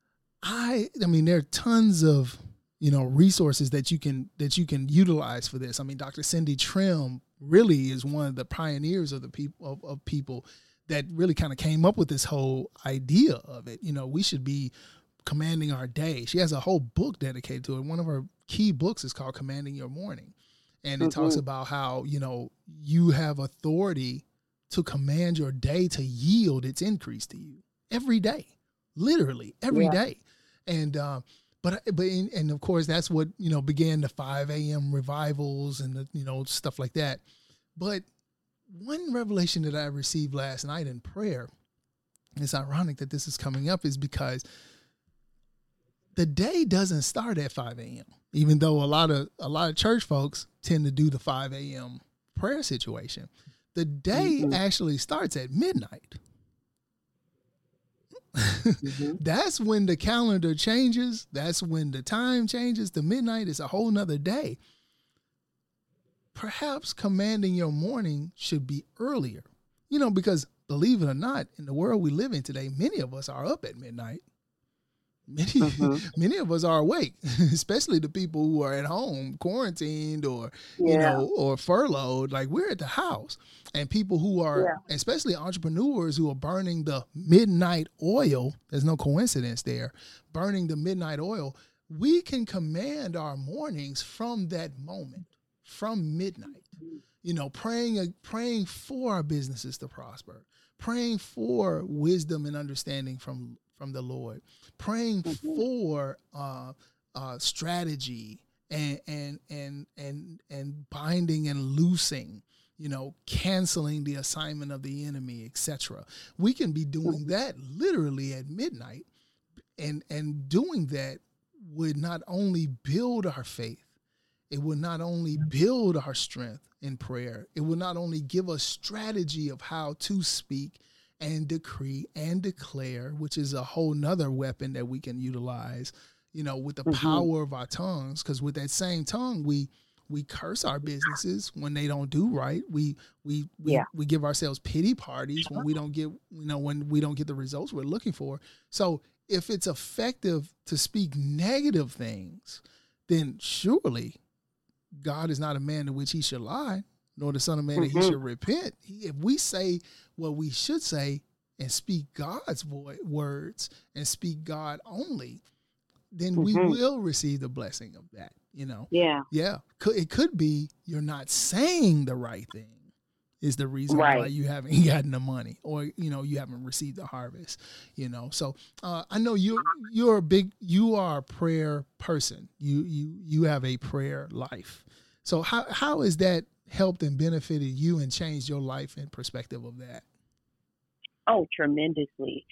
there are tons of, resources that you can utilize for this. I mean, Dr. Cindy Trim really is one of the pioneers of the people that really kind of came up with this whole idea of it. We should be commanding our day. She has a whole book dedicated to it. One of her key books is called Commanding Your Morning. And it talks about how, you have authority to command your day to yield its increase to you every day, literally every day. And, and of course that's what, began the 5 a.m. revivals and the, stuff like that. But one revelation that I received last night in prayer, and it's ironic that this is coming up, is because the day doesn't start at 5 a.m. Even though a lot of church folks tend to do the 5 a.m. prayer situation. The day actually starts at midnight. That's when the calendar changes. That's when the time changes. The midnight is a whole nother day. Perhaps commanding your morning should be earlier, because believe it or not, in the world we live in today, many of us are up at midnight. Many of us are awake, especially the people who are at home, quarantined or, or furloughed. Like, we're at the house, and people who are, especially entrepreneurs who are burning the midnight oil. There's no coincidence there. Burning the midnight oil. We can command our mornings from that moment, from midnight, praying for our businesses to prosper, praying for wisdom and understanding from the Lord, praying for strategy and binding and loosing, canceling the assignment of the enemy, etc. We can be doing that literally at midnight, and doing that would not only build our faith, it would not only build our strength in prayer, it would not only give us strategy of how to speak and decree and declare, which is a whole nother weapon that we can utilize, with the power of our tongues. Because with that same tongue, we curse our businesses when they don't do right. We give ourselves pity parties when we don't get, when we don't get the results we're looking for. So if it's effective to speak negative things, then surely God is not a man to which he should lie, nor the son of man that he should repent. If we say what we should say and speak God's words and speak God only, then we will receive the blessing of that, Yeah. It could be you're not saying the right thing is the reason why you haven't gotten the money, or, you haven't received the harvest, So I know you are a prayer person. You have a prayer life. So how is that helped and benefited you and changed your life in perspective of that?
Oh, tremendously.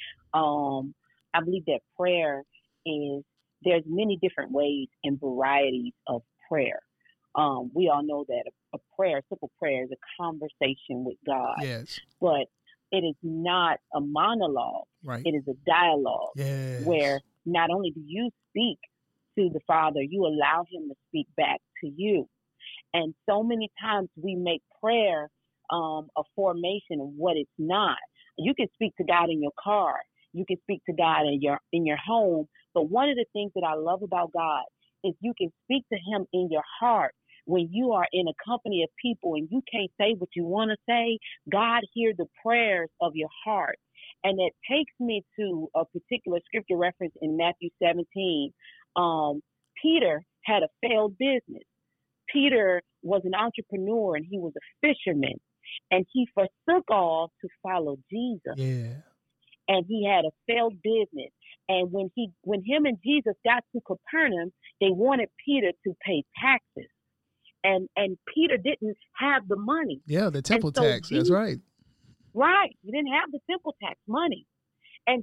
I believe that prayer there's many different ways and varieties of prayer. We all know that a simple prayer is a conversation with God.
Yes.
But it is not a monologue.
Right.
It is a dialogue.
Yes.
Where not only do you speak to the Father, you allow him to speak back to you. And so many times we make prayer a formation of what it's not. You can speak to God in your car. You can speak to God in your home. But one of the things that I love about God is you can speak to him in your heart. When you are in a company of people and you can't say what you want to say, God hears the prayers of your heart. And it takes me to a particular scripture reference in Matthew 17. Peter had a failed business. Peter was an entrepreneur and he was a fisherman, and he forsook all to follow Jesus.
Yeah.
And he had a failed business. And when him and Jesus got to Capernaum, they wanted Peter to pay taxes. And Peter didn't have the money.
Yeah, the temple tax. That's right.
Right. He didn't have the temple tax money. And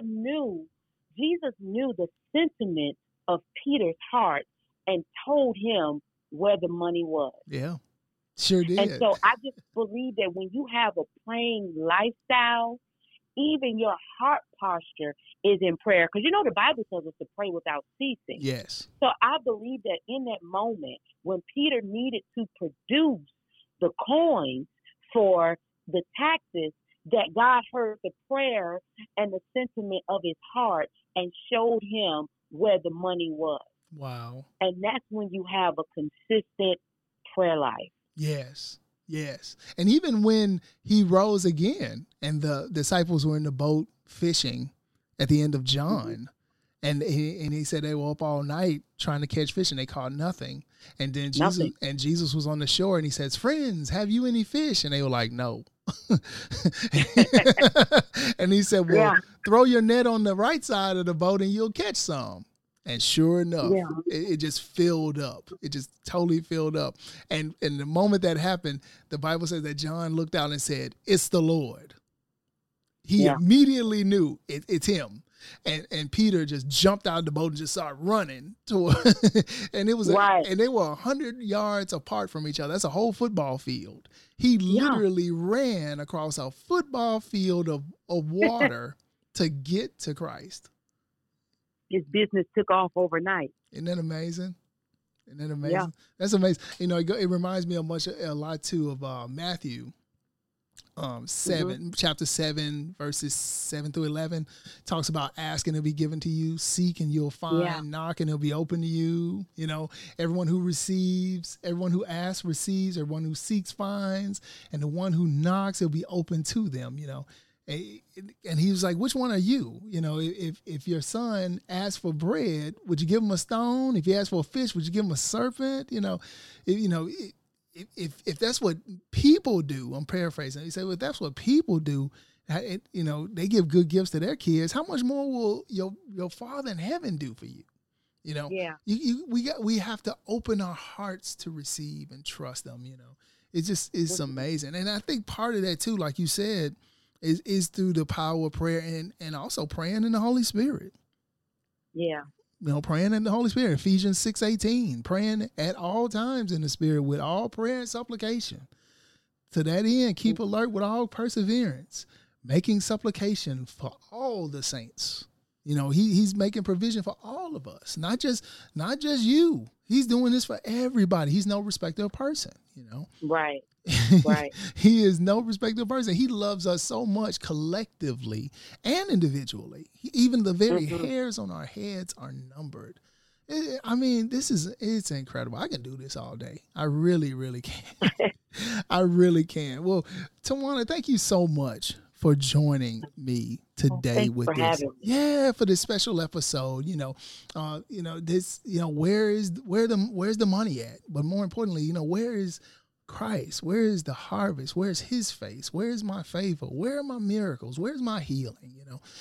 Jesus knew the sentiment of Peter's heart and told him where the money was.
Yeah, sure did.
And so I just believe that when you have a praying lifestyle, even your heart posture is in prayer. Because the Bible tells us to pray without ceasing.
Yes.
So I believe that in that moment, when Peter needed to produce the coins for the taxes, that God heard the prayer and the sentiment of his heart and showed him where the money was.
Wow.
And that's when you have a consistent prayer life.
Yes. Yes. And even when he rose again and the disciples were in the boat fishing at the end of John, And he said they were up all night trying to catch fish and they caught nothing. And then Jesus was on the shore and he says, "Friends, have you any fish?" And they were like, "No." And he said, "Well, throw your net on the right side of the boat and you'll catch some." And sure enough, it just filled up. It just totally filled up. And the moment that happened, the Bible says that John looked out and said, "It's the Lord." He immediately knew it's him. And Peter just jumped out of the boat and just started running toward, and it was and they were 100 yards apart from each other. That's a whole football field. He literally ran across a football field of water to get to Christ.
His business took off overnight.
Isn't that amazing? Isn't that amazing?
Yeah.
That's amazing. You know, it reminds me a lot too of Matthew. 7, chapter 7, verses 7 through 11 talks about asking it'll be given to you, seek and you'll find, knock and it'll be open to you. You know, everyone who asks receives, everyone who seeks finds, and the one who knocks, it'll be open to them, you know. And he was like, "Which one are you? You know, if your son asks for bread, would you give him a stone? If he asks for a fish, would you give him a serpent? You know, if that's what people do," I'm paraphrasing. He said, "Well, if that's what people do, you know, they give good gifts to their kids. How much more will your Father in heaven do for you?" You know, we have to open our hearts to receive and trust them. You know, it's amazing. And I think part of that too, like you said, is through the power of prayer and also praying in the Holy Spirit.
Yeah.
You know, praying in the Holy Spirit, Ephesians 6:18, praying at all times in the Spirit with all prayer and supplication. To that end, keep alert with all perseverance, making supplication for all the saints. You know, he's making provision for all of us, not just you. He's doing this for everybody. He's no respecter of person, you know.
Right.
He is no respecter of person. He loves us so much collectively and individually. Even the very hairs on our heads are numbered. I mean, it's incredible. I can do this all day. I really, really can. I really can. Well, Tawana, thank you so much for joining me today with this. Yeah, for this special episode. Where's the money at? But more importantly, where is Christ? Where is the harvest? Where's his face? Where's my favor? Where are my miracles? Where's my healing?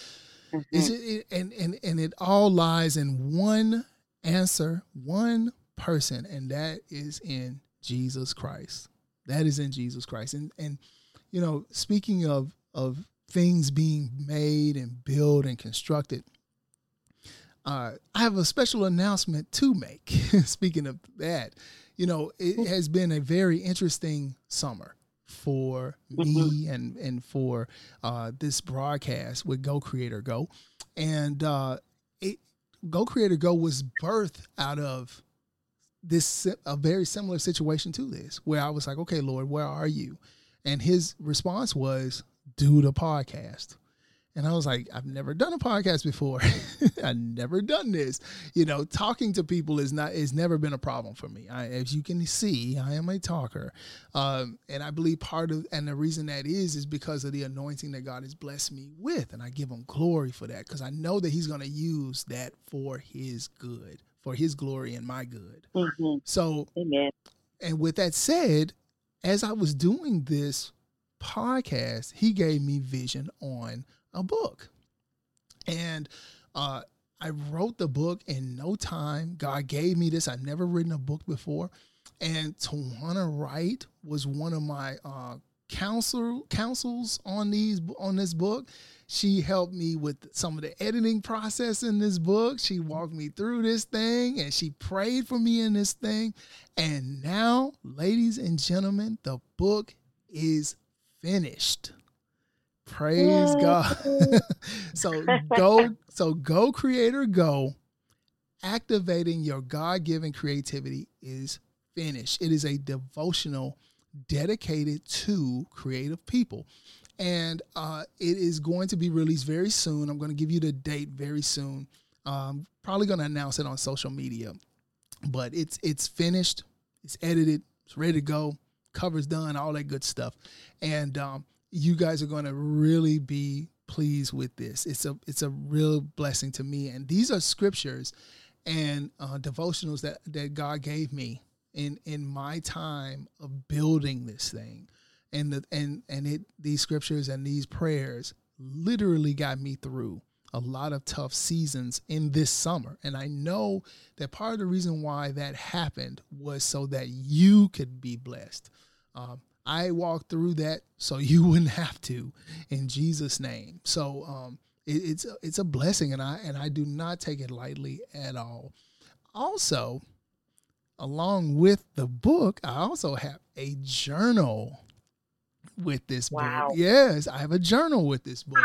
It all lies in one answer, one person, and that is in Jesus Christ. That is in Jesus Christ. And speaking of things being made and built and constructed, I have a special announcement to make. Speaking of that, it has been a very interesting summer for me and for this broadcast with Go Creator Go. And Go Creator Go was birthed out of a very similar situation to this, where I was like, okay, Lord, where are you? And his response was, do the podcast. And I was like, I've never done a podcast before. I've never done this. Talking to people has never been a problem for me. As you can see, I am a talker. And I believe the reason that is because of the anointing that God has blessed me with. And I give him glory for that, because I know that he's going to use that for his good, for his glory and my good. Mm-hmm. So, amen. And with that said, as I was doing this podcast, he gave me vision on a book. And I wrote the book in no time. God gave me this. I've never written a book before. And Tawana Wright was one of my counsels on this book. She helped me with some of the editing process in this book. She walked me through this thing, and she prayed for me in this thing. And now, ladies and gentlemen, the book is finished. Praise God. So Go Creator Go, activating your God-given creativity is finished. It is a devotional dedicated to creative people. And it is going to be released very soon. I'm going to give you the date very soon. Probably going to announce it on social media. But it's finished. It's edited. It's ready to go. Cover's done. All that good stuff. And you guys are going to really be pleased with this. It's a real blessing to me. And these are scriptures and devotionals that God gave me in my time of building this thing. These scriptures and these prayers literally got me through a lot of tough seasons in this summer. And I know that part of the reason why that happened was so that you could be blessed. I walked through that so you wouldn't have to, in Jesus' name. So it's a blessing, and I do not take it lightly at all. Also, along with the book, I also have a journal with this book. Yes, I have a journal with this book.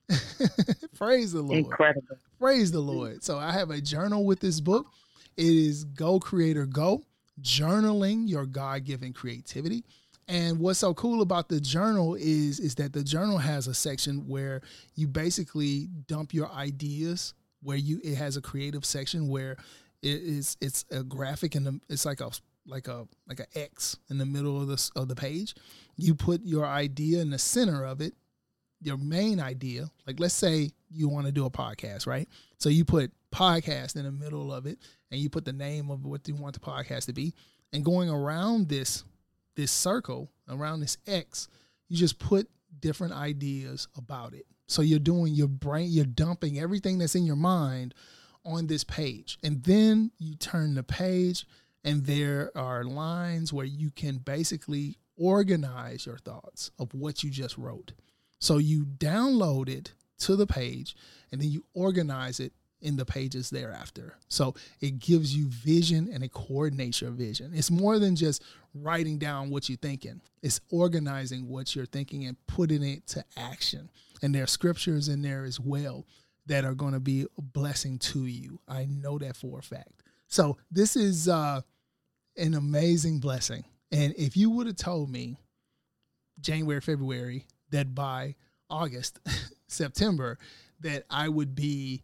Praise the Lord.
Incredible.
Praise the Lord. So I have a journal with this book. It is Go Creator Go, journaling your God-given creativity. And what's so cool about the journal is that the journal has a section where you basically dump your ideas, where it has a creative section where it's a graphic and it's like a X in the middle of the page. You put your idea in the center of it, your main idea. Like, let's say you want to do a podcast, right? So you put podcast in the middle of it, and you put the name of what you want the podcast to be. And going around this circle, around this X, you just put different ideas about it. So you're dumping everything that's in your mind on this page. And then you turn the page, and there are lines where you can basically organize your thoughts of what you just wrote. So you download it to the page, and then you organize it in the pages thereafter. So it gives you vision, and it coordinates your vision. It's more than just writing down what you're thinking. It's organizing what you're thinking and putting it to action. And there are scriptures in there as well that are going to be a blessing to you. I know that for a fact. So this is an amazing blessing. And if you would have told me January, February, that by August, September, that I would be,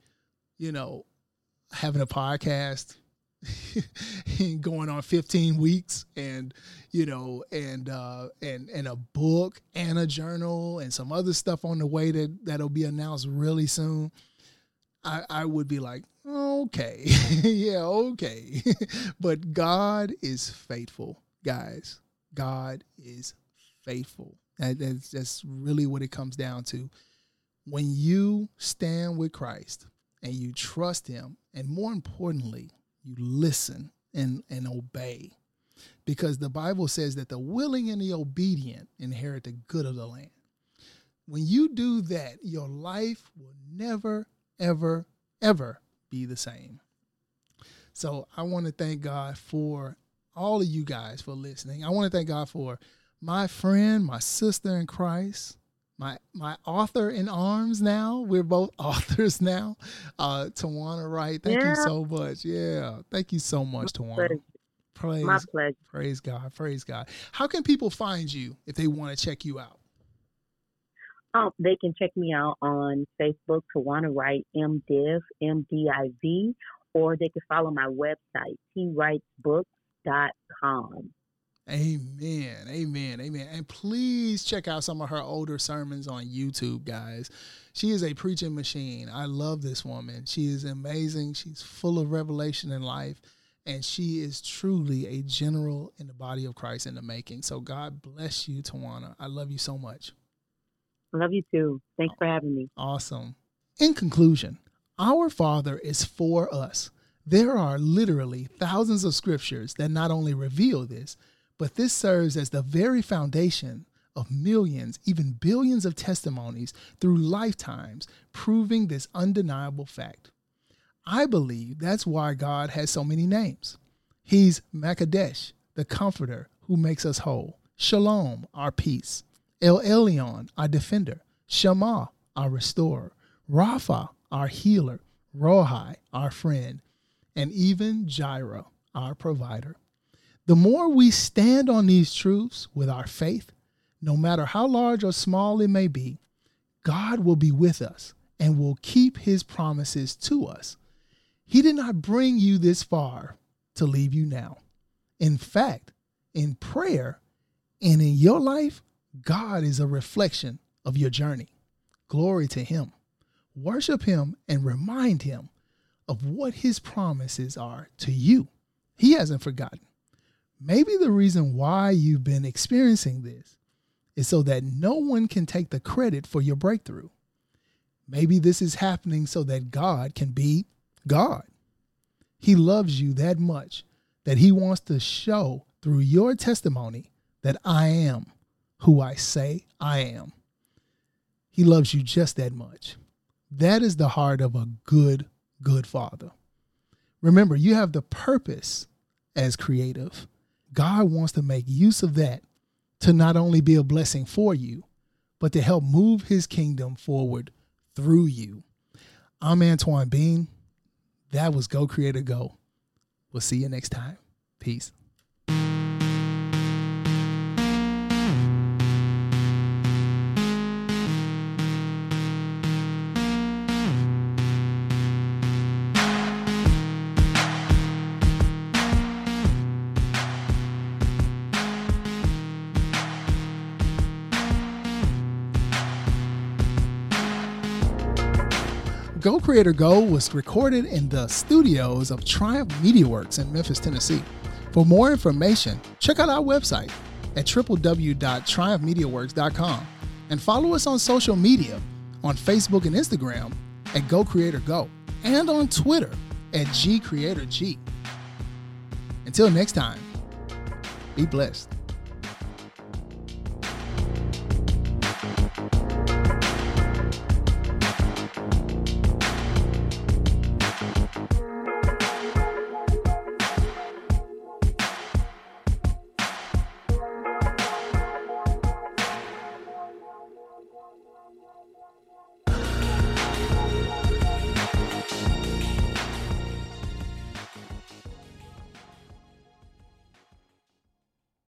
having a podcast and going on 15 weeks and a book and a journal and some other stuff on the way that'll be announced really soon, I would be like, okay, yeah, okay. But God is faithful, guys. God is faithful. That's really what it comes down to. When you stand with Christ and you trust him, and more importantly, you listen and obey, because the Bible says that the willing and the obedient inherit the good of the land. When you do that, your life will never, ever, ever be the same. So I want to thank God for all of you guys for listening. I want to thank God for my friend, my sister in Christ, my author in arms now. We're both authors now. Tawana Wright, thank you so much. Yeah, thank you so much, Tawana.
My pleasure.
Praise God. Praise God. How can people find you if they want to check you out?
They can check me out on Facebook, Tawana Wright, MDiv, MDiv, or they can follow my website, twrightsbooks.com.
Amen. Amen. Amen. And please check out some of her older sermons on YouTube, guys. She is a preaching machine. I love this woman. She is amazing. She's full of revelation in life, and she is truly a general in the body of Christ in the making. So God bless you, Tawana. I love you so much.
I love you too. Thanks for having me.
Awesome. In conclusion, our Father is for us. There are literally thousands of scriptures that not only reveal this, but this serves as the very foundation of millions, even billions of testimonies through lifetimes, proving this undeniable fact. I believe that's why God has so many names. He's Makadesh, the comforter who makes us whole. Shalom, our peace. El Elyon, our defender. Shema, our restorer. Rapha, our healer. Rohi, our friend. And even Jireh, our provider. The more we stand on these truths with our faith, no matter how large or small it may be, God will be with us and will keep his promises to us. He did not bring you this far to leave you now. In fact, in prayer and in your life, God is a reflection of your journey. glory to him. Worship him and remind him of what his promises are to you. He hasn't forgotten. Maybe the reason why you've been experiencing this is so that no one can take the credit for your breakthrough. Maybe this is happening so that God can be God. He loves you that much that he wants to show through your testimony that I am who I say I am. He loves you just that much. That is the heart of a good father. Remember, you have the purpose as creative. God wants to make use of that to not only be a blessing for you, but to help move his kingdom forward through you. I'm Antoine Bean. That was Go Creator Go. We'll see you next time. Peace. Go Creator Go was recorded in the studios of Triumph MediaWorks in Memphis, Tennessee. For more information, check out our website at www.triumphmediaworks.com and follow us on social media on Facebook and Instagram at Go Creator Go and on Twitter at GCreatorG. Until next time, be blessed.